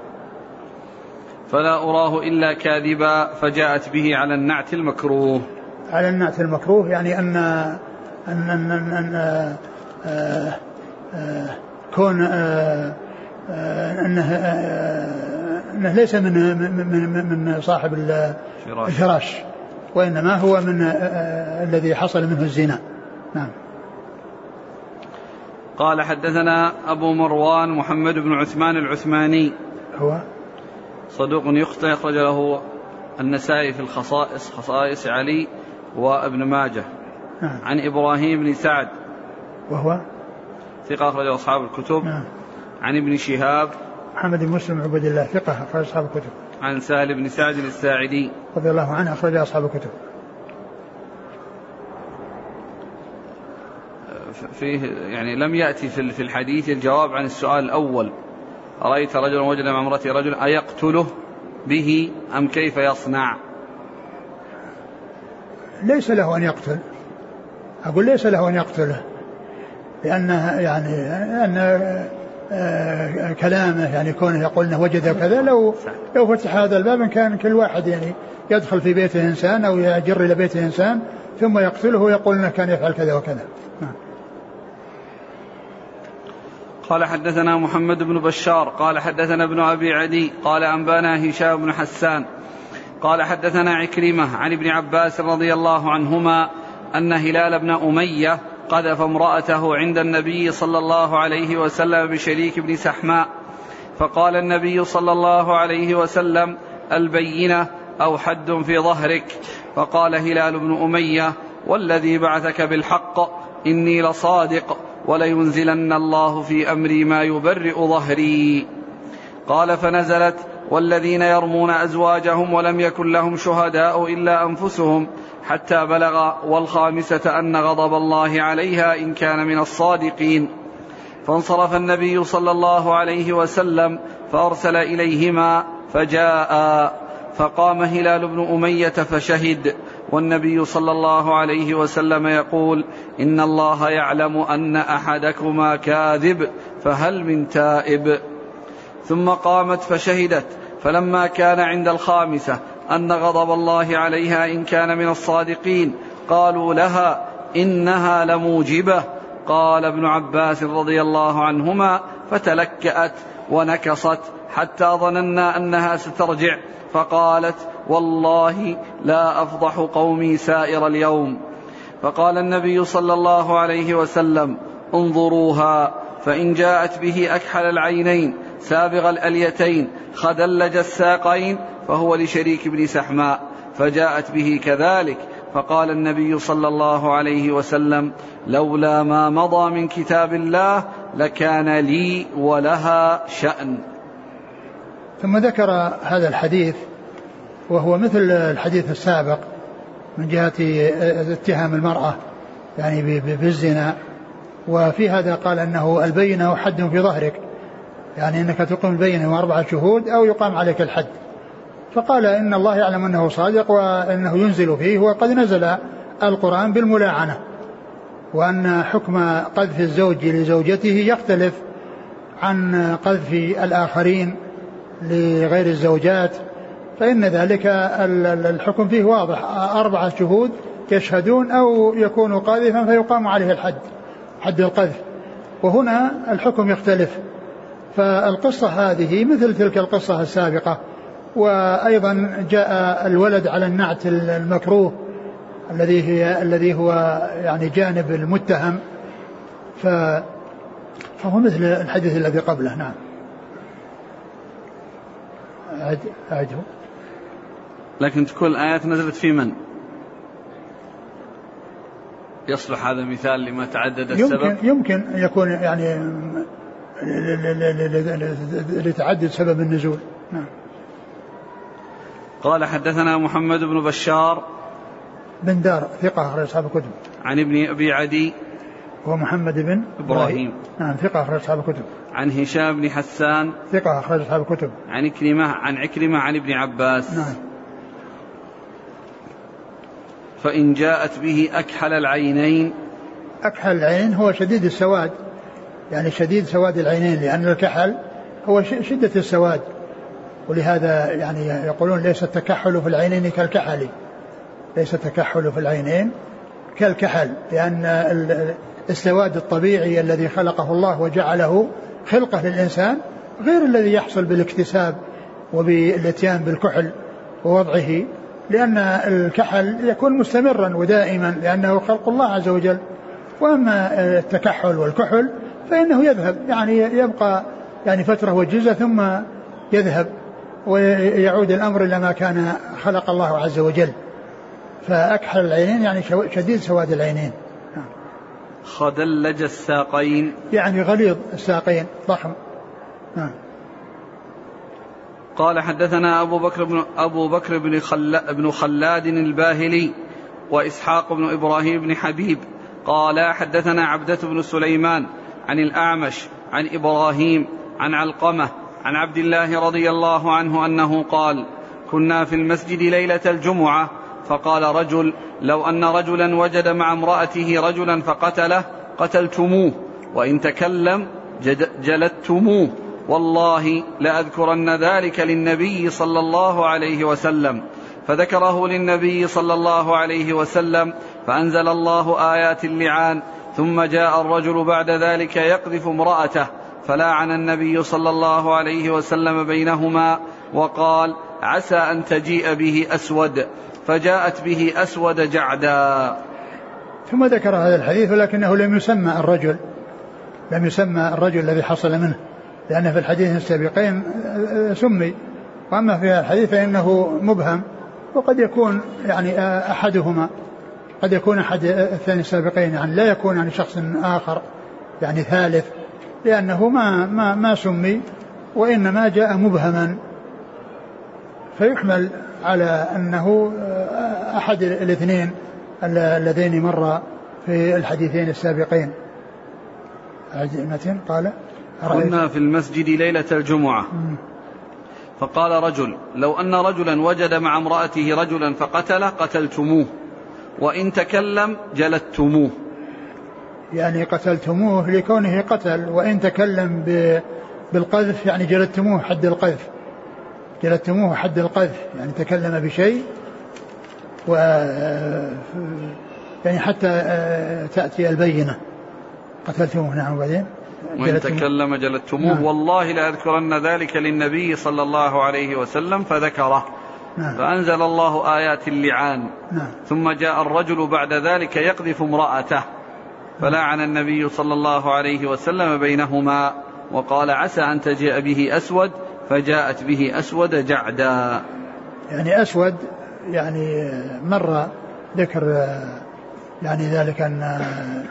فلا أراه إلا كاذبا، فجاءت به على النعت المكروه.
على النعت المكروه يعني أن أن أن, أن آه آه كون آه آه أنه, آه أنه ليس من من من صاحب الفراش، وإنما هو من آه الذي حصل منه الزنا. نعم.
قال حدثنا أبو مروان محمد بن عثمان العثماني،
هو
صدوق يخطئ، أخرج له النسائي في الخصائص، خصائص علي وابن ماجه.
نعم.
عن إبراهيم بن سعد
وهو
ثقة أخرج أصحاب الكتب.
نعم.
عن ابن شهاب
محمد بن مسلم عبد الله ثقة أخرج أصحاب الكتب.
عن سهل بن سعد الساعدي
رضي الله عنه أخرج أصحاب الكتب.
فيه يعني لم يأتي في الحديث الجواب عن السؤال الأول: أرأيت رجلا وجد مع امرأته رجلا أيقتله به أم كيف يصنع؟
ليس له أن يقتل، أقول ليس له أن يقتله، لأنه يعني أن كلامه يعني كونه يقول أنه وجد كذا، لو لو فتح هذا الباب كان كل واحد يعني يدخل في بيته إنسان أو يجر إلى بيته إنسان ثم يقتله ويقول أنه كان يفعل كذا وكذا.
قال حدثنا محمد بن بشار قال حدثنا ابن أبي عدي قال أنبانا هشام بن حسان قال حدثنا عكرمة عن ابن عباس رضي الله عنهما أن هلال بن أمية قذف امرأته عند النبي صلى الله عليه وسلم بشريك بن سحماء، فقال النبي صلى الله عليه وسلم: البينة أو حد في ظهرك. فقال هلال بن أمية: والذي بعثك بالحق إني لصادق، ولينزلن الله في أمري ما يبرئ ظهري. قال: فنزلت: والذين يرمون أزواجهم ولم يكن لهم شهداء إلا أنفسهم، حتى بلغ: والخامسة أن غضب الله عليها إن كان من الصادقين. فانصرف النبي صلى الله عليه وسلم فأرسل إليهما فجاء، فقام هلال بن أمية فشهد، والنبي صلى الله عليه وسلم يقول: إن الله يعلم أن أحدكما كاذب، فهل من تائب؟ ثم قامت فشهدت، فلما كان عند الخامسة أن غضب الله عليها إن كان من الصادقين، قالوا لها: إنها لموجبة. قال ابن عباس رضي الله عنهما: فتلكأت ونكصت حتى ظننا أنها سترجع، فقالت: والله لا أفضح قومي سائر اليوم. فقال النبي صلى الله عليه وسلم: انظروها، فإن جاءت به أكحل العينين سابغ الأليتين خدلج الساقين فهو لشريك بن سحماء، فجاءت به كذلك. فقال النبي صلى الله عليه وسلم: لولا ما مضى من كتاب الله لكان لي ولها شأن.
ثم ذكر هذا الحديث وهو مثل الحديث السابق من جهة اتهام المرأة يعني بالزنا، وفي هذا قال أنه البينة حد في ظهرك، يعني أنك تقوم البينة وأربعة شهود أو يقام عليك الحد. فقال إن الله يعلم أنه صادق وأنه ينزل فيه، وقد نزل القرآن بالملاعنة، وأن حكم قذف الزوج لزوجته يختلف عن قذف الآخرين لغير الزوجات، فإن ذلك الحكم فيه واضح: أربعة شهود يشهدون أو يكون قاذفا فيقام عليه الحد، حد القذف. وهنا الحكم يختلف. فالقصة هذه مثل تلك القصة السابقة، وأيضا جاء الولد على النعت المكروه الذي هي الذي هو يعني جانب المتهم، فهو مثل الحديث الذي قبله. نعم. أعده.
لكن تكون الآيات نزلت في من؟ يصلح هذا مثال لما تعدد السبب؟
يمكن, يمكن يكون يعني لتعدد سبب النزول. نعم.
قال: حدثنا محمد بن بشار
بن دار ثقة أخرج أصحاب الكتب.
عن ابن أبي عدي
هو محمد بن
إبراهيم.
نعم ثقة أخرج أصحاب الكتب.
عن هشام بن حسان
ثقة أخرج أصحاب الكتب.
عن عكرمة عن عكرمة عن ابن عباس.
نعم.
فإن جاءت به أكحل العينين.
أكحل العين هو شديد السواد، يعني شديد سواد العينين، لأن الكحل هو شدة السواد، ولهذا يعني يقولون ليس التكحل في العينين كالكحل، ليس التكحل في العينين كالكحل، لأن السواد الطبيعي الذي خلقه الله وجعله خلقه للإنسان غير الذي يحصل بالاكتساب وبالاتيان بالكحل ووضعه، لأن الكحل يكون مستمرا ودائما لأنه خلق الله عز وجل. وأما التكحل والكحل فإنه يذهب، يعني يبقى يعني فترة وجيزة ثم يذهب ويعود الأمر إلى ما كان خلق الله عز وجل. فأكحل العينين يعني شديد سواد العينين.
خدلج الساقين يعني
غليظ الساقين ضخم.
قال: حدثنا أبو بكر بن, أبو بكر بن, خلا بن خلاد الباهلي وإسحاق بن إبراهيم بن حبيب قال: حدثنا عبدة بن سليمان عن الأعمش عن إبراهيم عن علقمة عن عبد الله رضي الله عنه أنه قال: كنا في المسجد ليلة الجمعة، فقال رجل: لو أن رجلا وجد مع امرأته رجلا فقتله قتلتموه، وإن تكلم جلدتموه، والله لأذكرن ذلك للنبي صلى الله عليه وسلم. فذكره للنبي صلى الله عليه وسلم، فأنزل الله آيات اللعان. ثم جاء الرجل بعد ذلك يقذف امرأته، فلاعن النبي صلى الله عليه وسلم بينهما وقال: عسى أن تجيء به أسود، فجاءت به أسود جعدا.
ثم ذكر هذا الحديث ولكنه لم يسمى الرجل لم يسمى الرجل الذي حصل منه، لأن في الحديث السابقين سمي، وأما في الحديث فإنه مبهم، وقد يكون يعني أحدهما قد يكون أحد الثاني السابقين، يعني لا يكون عن شخص آخر يعني ثالث، لأنه ما ما ما سمي وإنما جاء مبهما، فيحمل على أنه أحد الاثنين اللذين مر في الحديثين السابقين. قال
كنا في المسجد ليلة الجمعة فقال رجل: لو أن رجلا وجد مع امرأته رجلا فقتله قتلتموه، وإن تكلم جلدتموه.
يعني قتلتموه لكونه قتل، وإن تكلم بالقذف يعني جلدتموه حد القذف، جلدتموه حد القذف، يعني تكلم بشيء و يعني حتى تأتي البينة. قتلتموه. نعم. وبعدين
وإن تكلم جلدتموه. نعم. والله لأذكرن ذلك للنبي صلى الله عليه وسلم فذكره. نعم. فأنزل الله آيات اللعان.
نعم.
ثم جاء الرجل بعد ذلك يقذف امرأته فلعن النبي صلى الله عليه وسلم بينهما وقال: عسى أن تجيء به أسود، فجاءت به أسود جعدا.
يعني أسود يعني مر ذكر يعني ذلك أن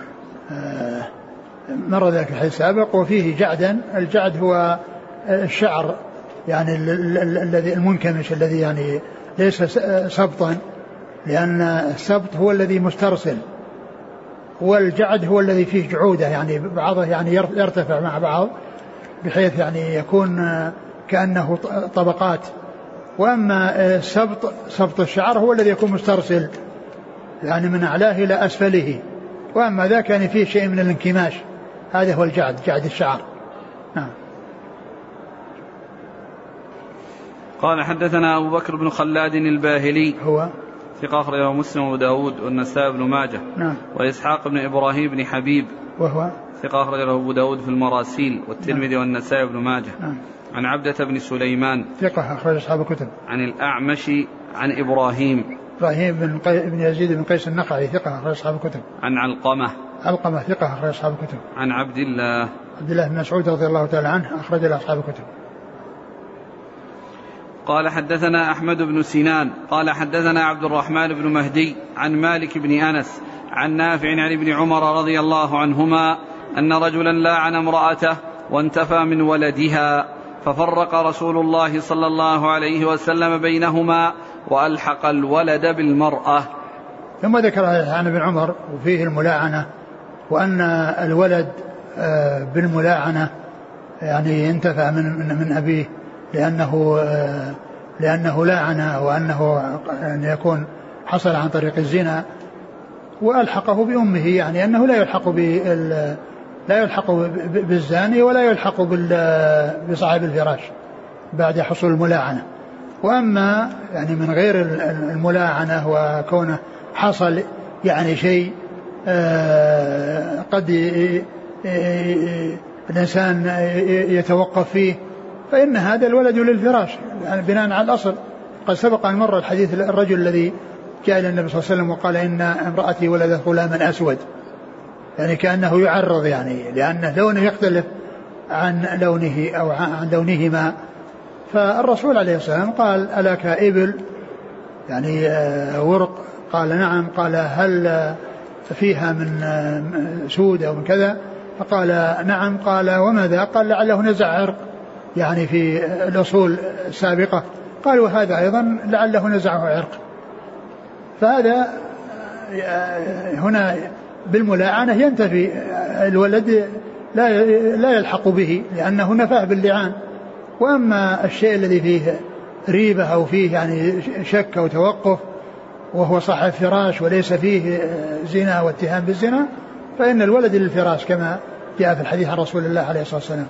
مر ذلك الحديث السابق، وفيه جعدا. الجعد هو الشعر يعني الذي المنكمش الذي يعني ليس سبطا، لأن السبط هو الذي مسترسل، والجعد هو الذي فيه جعودة يعني بعضه يعني يرتفع مع بعض بحيث يعني يكون كأنه طبقات. وأما السبط سبط الشعر هو الذي يكون مسترسل يعني من أعلاه إلى أسفله، وأما ذا كان فيه شيء من الانكماش، هذا هو الجعد، جعد الشعر. نعم.
قال: حدثنا أبو بكر بن خلاد الباهلي
هو
ثقة أخرجه مسلم وداود والنسائي بن ماجه.
نعم.
وإسحاق بن إبراهيم بن حبيب
وهو
ثقة أخرجه أبو داود في المراسيل والترمذي. نعم. والنسائي بن ماجه.
نعم.
عن عبدة بن سليمان
ثقة أخرج أصحاب الكتب.
عن الأعمش عن إبراهيم
إبراهيم بن, قي... بن يزيد بن قيس النخعي ثقة أخرج أصحاب الكتب.
عن علقمة
علقمة ثقة أخرج أصحاب الكتب.
عن عبد الله
عبد الله بن مسعود رضي الله تعالى عنه أخرج له أصحاب الكتب.
قال: حدثنا أحمد بن سنان قال: حدثنا عبد الرحمن بن مهدي عن مالك بن أنس عن نافع عن ابن عمر رضي الله عنهما أن رجلا لاعن امرأته وانتفى من ولدها، ففرق رسول الله صلى الله عليه وسلم بينهما وألحق الولد بالمرأة.
ثم ذكر عن ابن عمر وفيه الملاعنة، وأن الولد بالملاعنة يعني انتفى من, من, من أبيه لأنه, لأنه لاعن، وأنه يكون حصل عن طريق الزنا، وألحقه بأمه، يعني أنه لا يلحق بال لا يلحق بالزاني ولا يلحق بصاحب الفراش بعد حصول الملاعنة. وأما يعني من غير الملاعنة وكونه حصل يعني شيء قد الإنسان يتوقف فيه، فإن هذا الولد للفراش يعني بناء على الأصل. قد سبق أن مر الحديث الرجل الذي جاء إلى النبي صلى الله عليه وسلم وقال: إن امرأتي ولدت غلاما أسود، يعني كأنه يعرض يعني لأن لونه يختلف عن لونه أو عن لونهما. فالرسول عليه الصلاة والسلام قال: ألك إبل يعني ورق؟ قال: نعم. قال: هل فيها من سود أو من كذا؟ فقال: نعم. قال: وماذا؟ قال: لعله نزع عرق يعني في الأصول السابقة. قال: وهذا أيضا لعله نزعه عرق. فهذا هنا بالملاعنة ينتفي الولد، لا لا يلحق به لأنه نفاه باللعان. وأما الشيء الذي فيه ريبة أو فيه يعني شك أو توقف وهو صاحب فراش وليس فيه زنا واتهام بالزنا، فإن الولد للفراش كما جاء في الحديث عن رسول الله عليه الصلاة والسلام.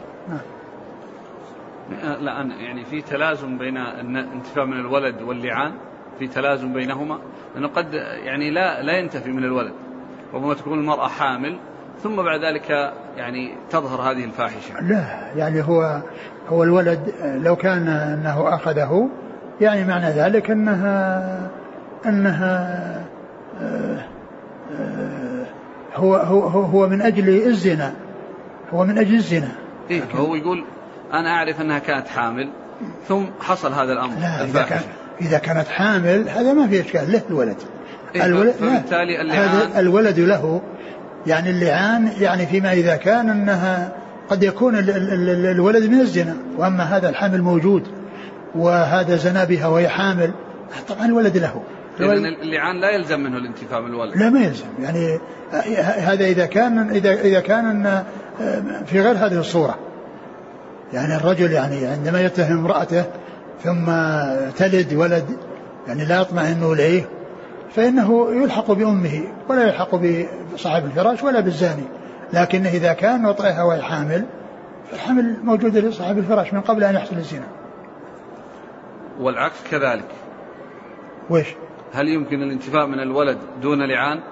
لا يعني في تلازم بين الانتفاء من الولد واللعان، في تلازم بينهما، لأنه قد يعني لا لا ينتفي من الولد، ربما تكون المرأة حامل ثم بعد ذلك يعني تظهر هذه الفاحشة.
لا يعني هو هو الولد لو كان أنه أخذه يعني معنى ذلك أنها أنها هو هو هو من أجل الزنا، هو من أجل الزنا.
إيه هو يقول أنا أعرف أنها كانت حامل ثم حصل هذا الأمر.
لا إذا, كان إذا كانت حامل هذا ما في إشكال، له الولد.
إيه الولد فبالتالي اللعان
الولد له، يعني اللعان يعني فيما إذا كان أنها قد يكون الولد من الزنا، وأما هذا الحمل موجود وهذا زنا بها وهي حامل، طبعا الولد له.
لأن اللعان لا يلزم منه الانتفاع من الولد.
لا ما يلزم، يعني هذا إذا كان إذا إذا كان في غير هذه الصورة، يعني الرجل يعني عندما يتهم امرأته ثم تلد ولد يعني لا يطمئن إليه فإنه يلحق بأمه ولا يلحق بصاحب الفراش ولا بالزاني. لكن إذا كان وطئها وهي حامل فالحمل موجودة لصاحب الفراش من قبل أن يحصل الزنا.
والعكس كذلك.
ويش؟
هل يمكن الانتفاع من الولد دون لعان؟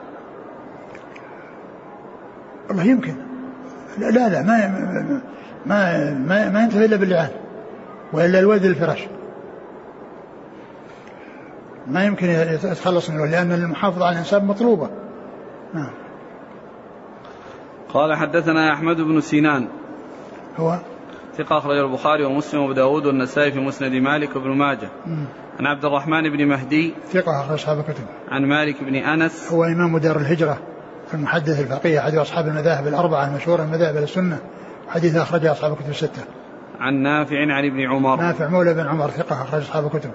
والله يمكن. لا لا ما ما ما, ما ينتفع إلا باللعان، وإلا الولد الفراش ما يمكن يتخلص منه، لأن المحافظة على الإنسان مطلوبة. نعم.
قال حدثنا أحمد بن سينان
هو
ثقة أخرج البخاري ومسلم وأبو داود والنسائي في مسند مالك وابن ماجه. م. عن عبد الرحمن بن مهدي
ثقة أخرج أصحاب الكتب.
عن مالك بن أنس
هو إمام دار الهجرة المحدث الفقيه أحد أصحاب المذاهب الأربعة المشهورة المذاهب السنة، حديث أخرجه أصحاب الكتب الستة.
عن نافع عن ابن عمر
نافع مولى بن عمر ثقة أخرج أصحاب الكتب.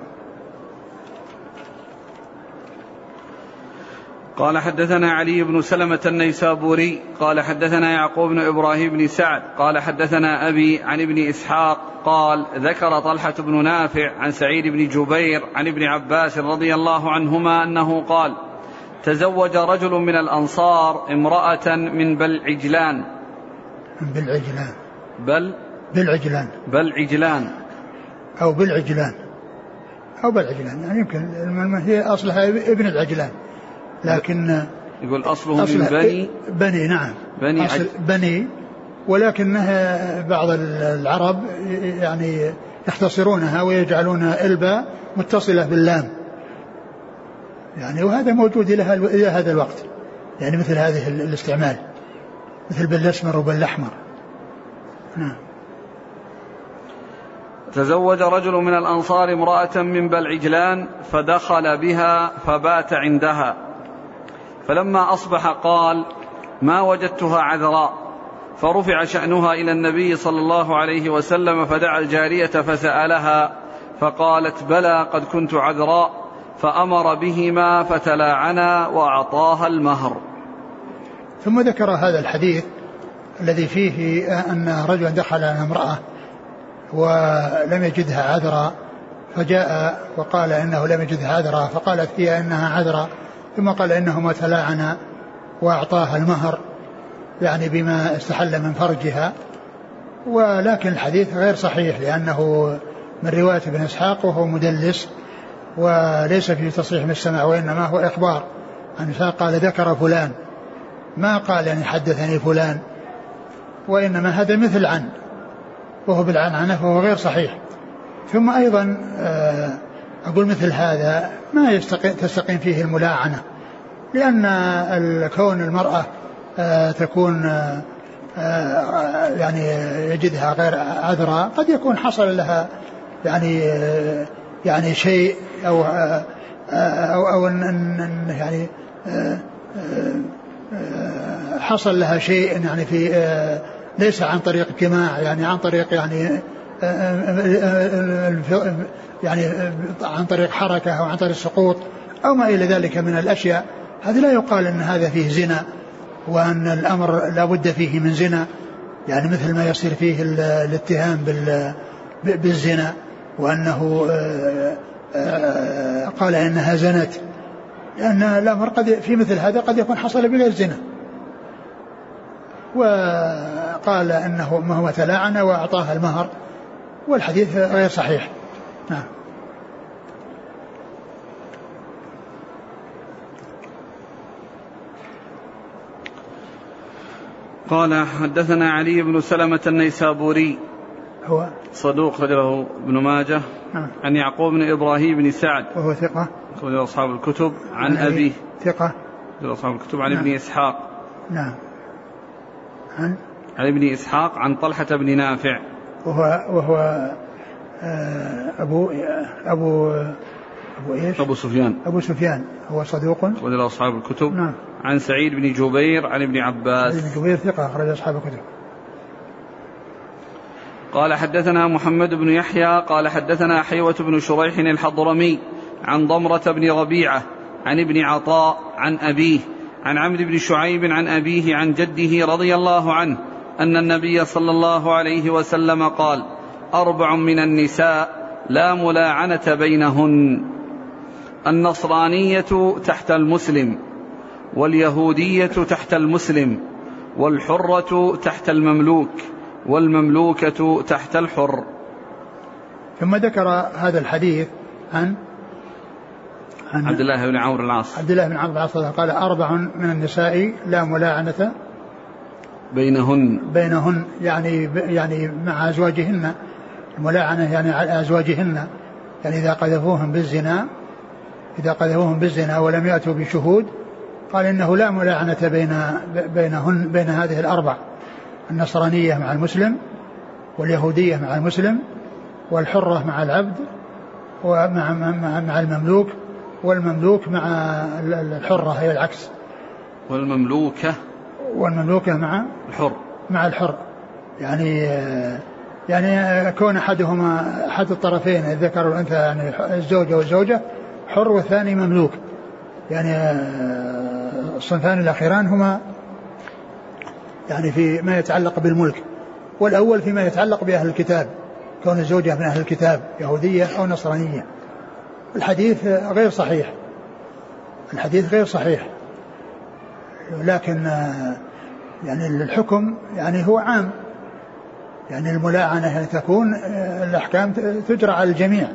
قال حدثنا علي بن سلمة النيسابوري قال حدثنا يعقوب بن إبراهيم بن سعد قال حدثنا أبي عن ابن إسحاق قال ذكر طلحة بن نافع عن سعيد بن جبير عن ابن عباس رضي الله عنهما أنه قال تزوج رجل من الأنصار امرأة من بلعجلان.
بالعجلان
بل
بالعجلان
بالعجلان
أو بالعجلان أو بالعجلان، يعني يمكن هي أصلها ابن العجلان، لكن
يقول أصله من بني
بني نعم
بني,
أصل بني، ولكنها بعض العرب يعني يختصرونها ويجعلون إلبا متصلة باللام، يعني وهذا موجود إلى هذا الوقت، يعني مثل هذه الاستعمال مثل بالأسمر وبالأحمر. نعم.
تزوج رجل من الأنصار امرأة من بلعجلان فدخل بها فبات عندها، فلما أصبح قال ما وجدتها عذراء، فرفع شأنها إلى النبي صلى الله عليه وسلم فدعا الجارية فسألها فقالت بلى قد كنت عذراء، فأمر بهما فتلاعنا وأعطاها المهر.
ثم ذكر هذا الحديث الذي فيه أن رجلا دخل على امرأة ولم يجدها عذراء، فجاء وقال إنه لم يجدها عذراء، فقالت هي إنها عذراء، ثم قال إنهما تلاعنا وأعطاها المهر، يعني بما استحل من فرجها. ولكن الحديث غير صحيح لأنه من رواية ابن إسحاق وهو مدلس وليس فيه تصريح من السماع، وإنما هو إخبار عن إسحاق قال ذكر فلان، ما قال يعني حدثني فلان، وإنما هذا مثل عن، وهو بالعنعنة فهو غير صحيح. ثم أيضا أقول مثل هذا ما يستقيم تستقيم فيه الملاعنة، لأن الكون المرأة تكون يعني يجدها غير عذراء قد يكون حصل لها يعني يعني شيء أو أو أو أن يعني حصل لها شيء يعني في ليس عن طريق جماع، يعني عن طريق يعني يعني عن طريق حركة أو عن طريق سقوط أو ما إلى ذلك من الأشياء. هذا لا يقال أن هذا فيه زنا وأن الأمر لا بد فيه من زنا، يعني مثل ما يصير فيه الاتهام بالزنا وأنه قال إنها زنت، لأن الأمر قد في مثل هذا قد يكون حصل بغير زنا. وقال إنه ما هو تلاعن وأعطاها المهر، والحديث غير صحيح. نعم.
قال حدثنا علي بن سلمة النيسابوري
هو
صدوق رجله ابن ماجه. نعم. عن يعقوب بن إبراهيم بن سعد
وهو ثقة
رجل أصحاب الكتب. عن, عن أبيه
ثقة
أصحاب الكتب. عن
نعم.
ابن إسحاق.
نعم. عن
عن ابن إسحاق عن طلحة بن نافع
وهو وهو أبو أبو أبو إيش؟
أبو سفيان.
أبو سفيان هو صدوق
أخرج أصحاب الكتب.
نعم.
عن سعيد بن جبير عن ابن عباس.
ابن جبير ثقة أخرج أصحاب الكتب.
قال حدثنا محمد بن يحيى قال حدثنا حيوة بن شريح الحضرمي عن ضمرة بن ربيعة عن ابن عطاء عن أبيه عن عمرو بن شعيب عن أبيه عن جده رضي الله عنه أن النبي صلى الله عليه وسلم قال: أربع من النساء لا ملاعنة بينهن: النصرانية تحت المسلم، واليهودية تحت المسلم، والحرة تحت المملوك، والمملوكة تحت الحر.
ثم ذكر هذا الحديث عن
عن عبد الله بن عمرو العاص
عبد الله بن عمرو العاص قال: أربع من النساء لا ملاعنة
بينهن
بينهن يعني يعني مع أزواجهن. الملاعنة يعني على أزواجهن، يعني إذا قذفوهم بالزنا إذا قذفوهم بالزنا ولم يأتوا بشهود، قال إنه لا ملاعنة بين بينهن بين هذه الأربع: النصرانية مع المسلم، واليهودية مع المسلم، والحرة مع العبد، ومع مع مع المملوك، والمملوك مع الحرة هي العكس،
والمملوكة
والمملوكة مع
الحر
مع الحر. يعني يعني كون أحدهما أحد الطرفين الذكر والأنثى يعني الزوجة والزوجة حر والثاني مملوك، يعني الصنفان الأخيران هما يعني في ما يتعلق بالملك، والأول فيما يتعلق بأهل الكتاب، كون الزوجة من أهل الكتاب يهودية أو نصرانية. الحديث غير صحيح الحديث غير صحيح لكن يعني الحكم يعني هو عام، يعني الملاعنة يعني تكون الأحكام تجرى على الجميع،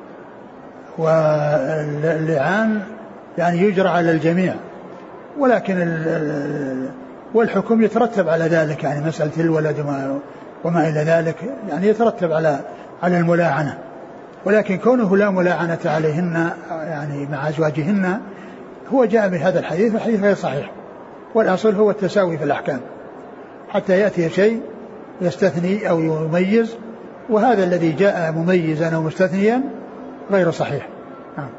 واللعان يعني يجرى على الجميع، ولكن والحكم يترتب على ذلك، يعني مسألة الولد وما, وما إلى ذلك يعني يترتب على على الملاعنة، ولكن كونه لا ملاعنة عليهن يعني مع أزواجهن هو جاء بهذا الحديث، والحديث غير صحيح، والأصل هو التساوي في الأحكام حتى يأتي شيء يستثني أو يميز، وهذا الذي جاء مميزا أو مستثنيا غير صحيح. نعم.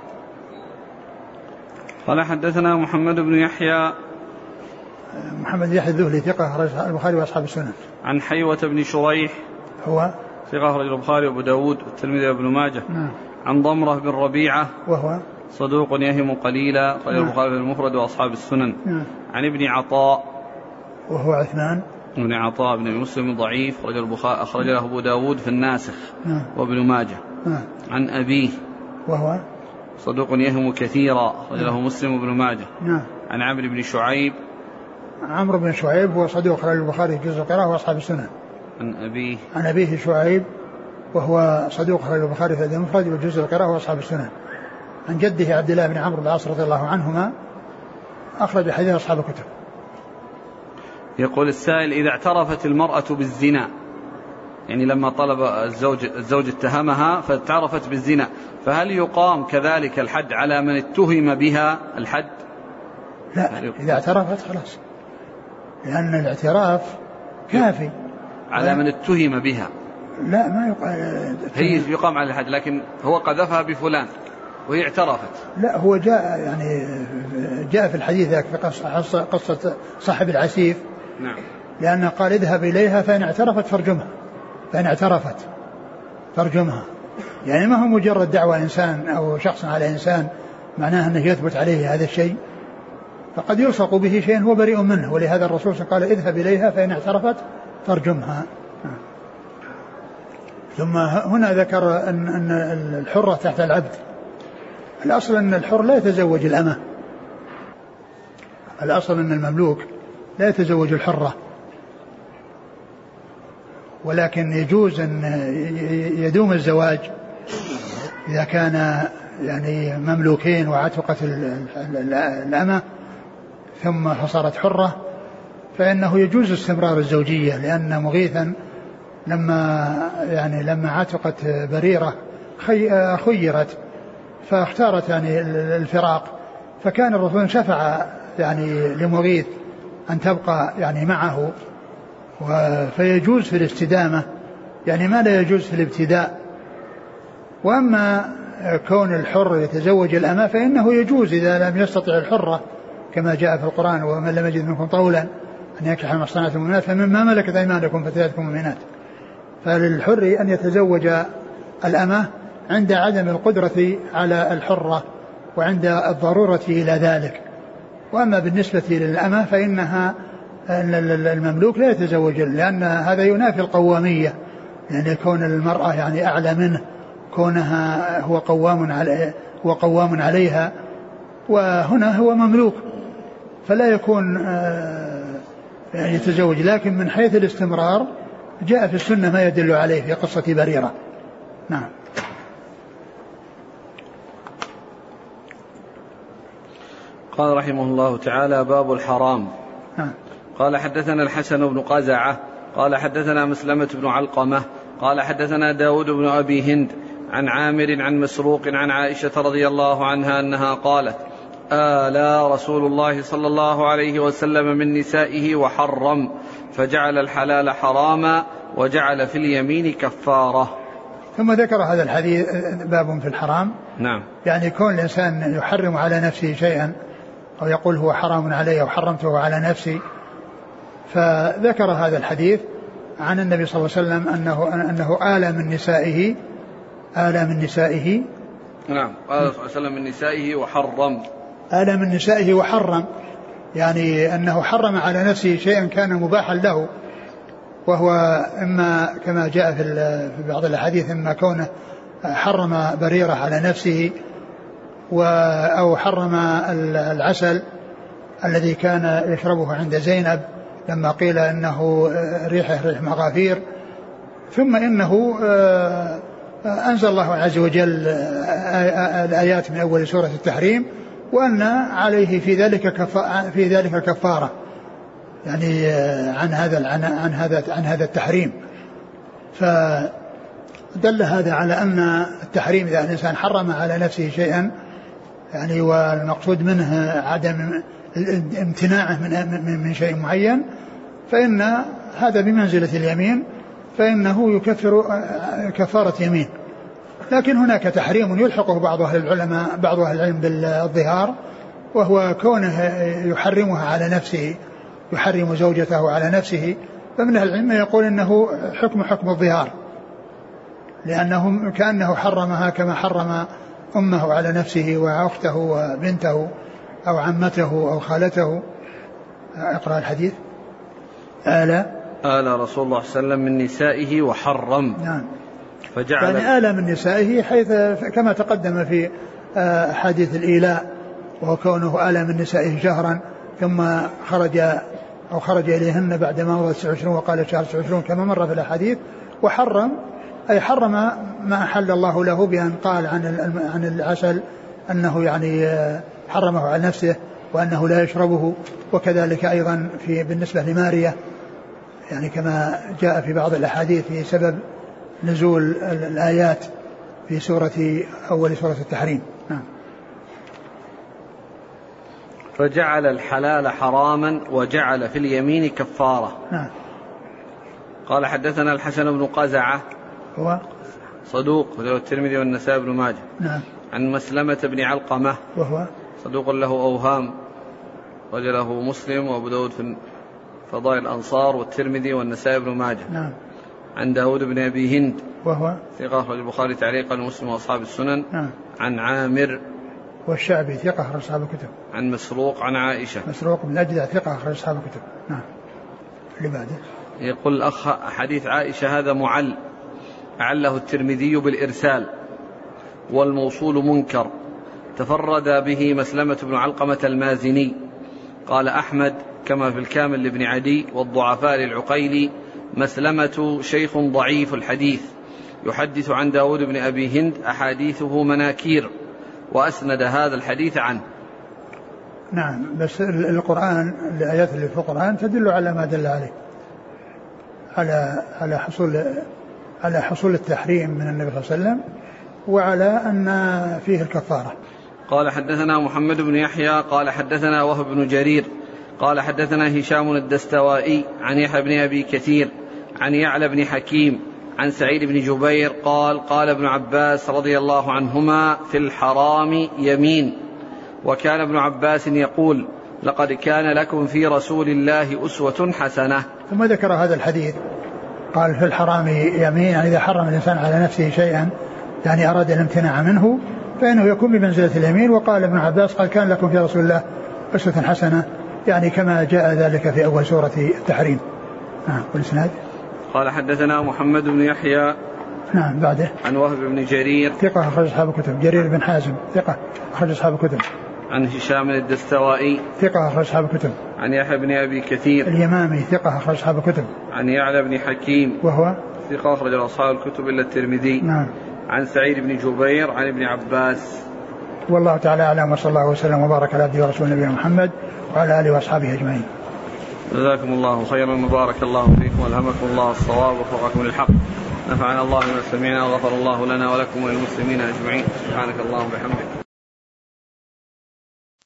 قال حدثنا محمد بن يحيى
محمد يحيى الذهلي ثقة أخرج البخاري وأصحاب السنن.
عن حيوة بن شريح
هو
ثقة أخرج البخاري وأبو داود والترمذي وابن ماجه.
نعم.
عن ضمرة بن ربيعة وهو صدوق يهم قليلا أخرج البخاري المفرد وأصحاب السنن.
نعم.
عن ابن عطاء
وهو عثمان
ابن عطاء بن مسلم ضعيف أخرج البخاري أخرج له أبو داود في الناسخ.
نعم.
وابن ماجه.
نعم.
عن أبيه
وهو
صدوق يهم كثيرا أخرج له مسلم وابن ماجه.
نعم.
عن عمرو بن شعيب
عمرو بن شعيب هو صدوق أخرج البخاري في جزء القراءة وأصحاب السنن.
عن أبيه
عن أبيه شعيب وهو صدوق أخرج البخاري في المفرد وجزء القراءة وأصحاب السنن. عن جده عبد الله بن عمرو بن العاص رضي الله عنهما أخرج حديث أصحاب الكتب.
يقول السائل: إذا اعترفت المرأة بالزنا، يعني لما طلب الزوج الزوج اتهمها فاعترفت بالزنا، فهل يقام كذلك الحد على من اتهم بها الحد؟
لا، إذا اعترفت خلاص، لأن الاعتراف كافي
على من اتهم بها.
لا ما يقال
هي يقام على الحد، لكن هو قذفها بفلان وهي اعترفت.
لا، هو جاء يعني جاء في الحديث ذاك في قصة, قصة صاحب العسيف.
نعم.
لأنه قال: اذهب إليها فإن اعترفت فارجمها فإن اعترفت فارجمها. يعني ما هو مجرد دعوة إنسان أو شخص على إنسان معناه أنه يثبت عليه هذا الشيء، فقد يلصق به شيء هو بريء منه، ولهذا الرسول قال: اذهب إليها فإن اعترفت فارجمها. ثم هنا ذكر أن, أن الحرة تحت العبد. الأصل أن الحر لا يتزوج الأمة، الأصل أن المملوك لا يتزوج الحرة، ولكن يجوز أن يدوم الزواج إذا كان يعني مملوكين وعتقت الأمة ثم فصارت حرة، فإنه يجوز استمرار الزوجية، لأن مغيثا لما يعني لما عتقت بريرة خيرت فاختارت يعني الفراق، فكان الرسول شفع يعني لمغيث أن تبقى يعني معه، فيجوز في الاستدامة يعني ما لا يجوز في الابتداء. وأما كون الحر يتزوج الأمة فإنه يجوز إذا لم يستطع الحرة كما جاء في القرآن: ومن لم يجد منكم طولا أن ينكح المحصنات المؤمنات فمما ملكت أيمانكم فتياتكم مؤمنات. فللحر أن يتزوج الأمة عند عدم القدرة على الحرة وعند الضرورة إلى ذلك. وأما بالنسبة للأمة فإنها المملوك لا يتزوج، لأن هذا ينافي القوامية، يعني كون المرأة يعني أعلى منه، كونها هو قوام عليه هو قوام عليها، وهنا هو مملوك فلا يكون يعني يتزوج. لكن من حيث الاستمرار جاء في السنة ما يدل عليه في قصة بريرة. نعم.
قال رحمه الله تعالى: باب الحرام.
نعم.
قال حدثنا الحسن بن قزعة قال حدثنا مسلمة بن علقمة قال حدثنا داود بن أبي هند عن عامر عن مسروق عن عائشة رضي الله عنها أنها قالت: آلى رسول الله صلى الله عليه وسلم من نسائه وحرم، فجعل الحلال حراما وجعل في اليمين كفارة.
ثم ذكر هذا الحديث باب في الحرام.
نعم.
يعني كون الإنسان يحرم على نفسه شيئا أو يقول هو حرام علي أو حرمته على نفسي، فذكر هذا الحديث عن النبي صلى الله عليه وسلم أنه, أنه آلى من نسائه آلى من نسائه
نعم قال صلى الله عليه وسلم من نسائه وحرم
آلى من نسائه وحرم، يعني أنه حرم على نفسه شيئا كان مباحا له، وهو إما كما جاء في بعض الحديث إما كونه حرم بريرة على نفسه أو حرم العسل الذي كان يشربه عند زينب لما قيل إنه ريحه ريح مغافير. ثم إنه أنزل الله عز وجل الآيات من أول سورة التحريم وأن عليه في ذلك في ذلك كفارة، يعني عن هذا عن هذا عن هذا التحريم. فدل هذا على أن التحريم إذا الإنسان حرم على نفسه شيئا يعني والمقصود منه عدم امتناعه من من شيء معين، فإن هذا بمنزلة اليمين، فإنه يكفر كفارة يمين. لكن هناك تحريم يلحقه بعض أهل العلماء بعض أهل العلم بالظهار، وهو كونه يحرمها على نفسه، يحرم زوجته على نفسه، فمن أهل العلم يقول إنه حكم حكم الظهار، لأنه كأنه حرمها كما حرم أمه على نفسه وأخته وبنته أو عمته أو خالته. اقرأ الحديث. آلى
آلى رسول الله صلى الله عليه وسلم من نسائه وحرم.
نعم.
فجعل
يعني آلى من نسائه حيث كما تقدم في حديث الإيلاء، وكونه آلى من نسائه شهرا ثم خرج أو خرج إليهن بعد ما مضى تسعة وعشرين وقال شهر تسعة وعشرين كما مر في الأحاديث. وحرم أي حرم ما أحل الله له بأن قال عن عن العسل أنه يعني حرمه على نفسه وأنه لا يشربه، وكذلك أيضا في بالنسبة لماريا يعني كما جاء في بعض الأحاديث في سبب نزول الآيات في سورة أول سورة التحريم. نعم.
فجعل الحلال حراما وجعل في اليمين كفارة.
نعم.
قال حدثنا الحسن بن قزعة
هو
صدوق له الترمذي والنسائي بن ماجه.
نعم.
عن مسلمة بن علقمة
وهو
صدوق له أوهام وجله مسلم وأبو داود في فضائل الأنصار والترمذي والنسائي بن ماجه.
نعم.
عن داود بن أبي هند
وهو
ثقة أخرج البخاري تعليقا ومسلم وأصحاب السنن.
نعم.
عن عامر
والشعبي ثقة أخرج أصحاب الكتب.
عن مسروق عن عائشة
مسروق بن الأجدع ثقة أخرج أصحاب الكتب. نعم. اللي بعده
يقول الأخ حديث عائشة هذا معل، أعله الترمذي بالإرسال والموصول منكر، تفرد به مسلمة بن علقمة المازني. قال أحمد كما في الكامل لابن عدي والضعفاء للعقيلي: مسلمة شيخ ضعيف الحديث يحدث عن داود بن أبي هند أحاديثه مناكير، وأسند هذا الحديث عنه.
نعم. بس القرآن الآيات اللي في القرآن تدل على ما دل عليه، على على حصول على حصول التحريم من النبي صلى الله عليه وسلم وعلى أن فيه الكفارة.
قال حدثنا محمد بن يحيى قال حدثنا وهب بن جرير قال حدثنا هشام الدستوائي عن يحيى بن أبي كثير عن يعلى بن حكيم عن سعيد بن جبير قال قال ابن عباس رضي الله عنهما في الحرام يمين. وكان ابن عباس يقول لقد كان لكم في رسول الله أسوة حسنة.
ثم ذكر هذا الحديث قال في الحرام يمين، يعني إذا حرم الإنسان على نفسه شيئا يعني أراد الامتناع منه فإنه يكون بمنزلة اليمين. وقال ابن عباس قال كان لكم في رسول الله أسوة حسنة، يعني كما جاء ذلك في أول سورة التحريم. نعم. والإسناد
قال حدثنا محمد بن يحيى
نعم بعده
عن وهب بن جرير
ثقة أخرج أصحاب الكتب، جرير بن حازم ثقة أخرج أصحاب الكتب،
عن هشام الدستوائي
ثقة أخرج أصحاب الكتب،
عن يحيى بن أبي كثير
اليمامي ثقة أخرج أصحاب الكتب،
عن يعلى بن حكيم
وهو
ثقة أخرج أصحاب الكتب إلا الترمذي.
نعم.
عن سعيد بن جبير عن ابن عباس.
والله تعالى أعلم، وصلى الله وسلم وبارك على عبده ورسوله نبينا محمد وعلى آله وأصحابه أجمعين.
جزاكم الله خيرا وبارك الله فيكم والهمكم الله الصواب ووفقكم للحق. نفعنا الله بما سمعنا وغفر الله لنا ولكم وللمسلمين أجمعين. سبحانك اللهم وبحمدك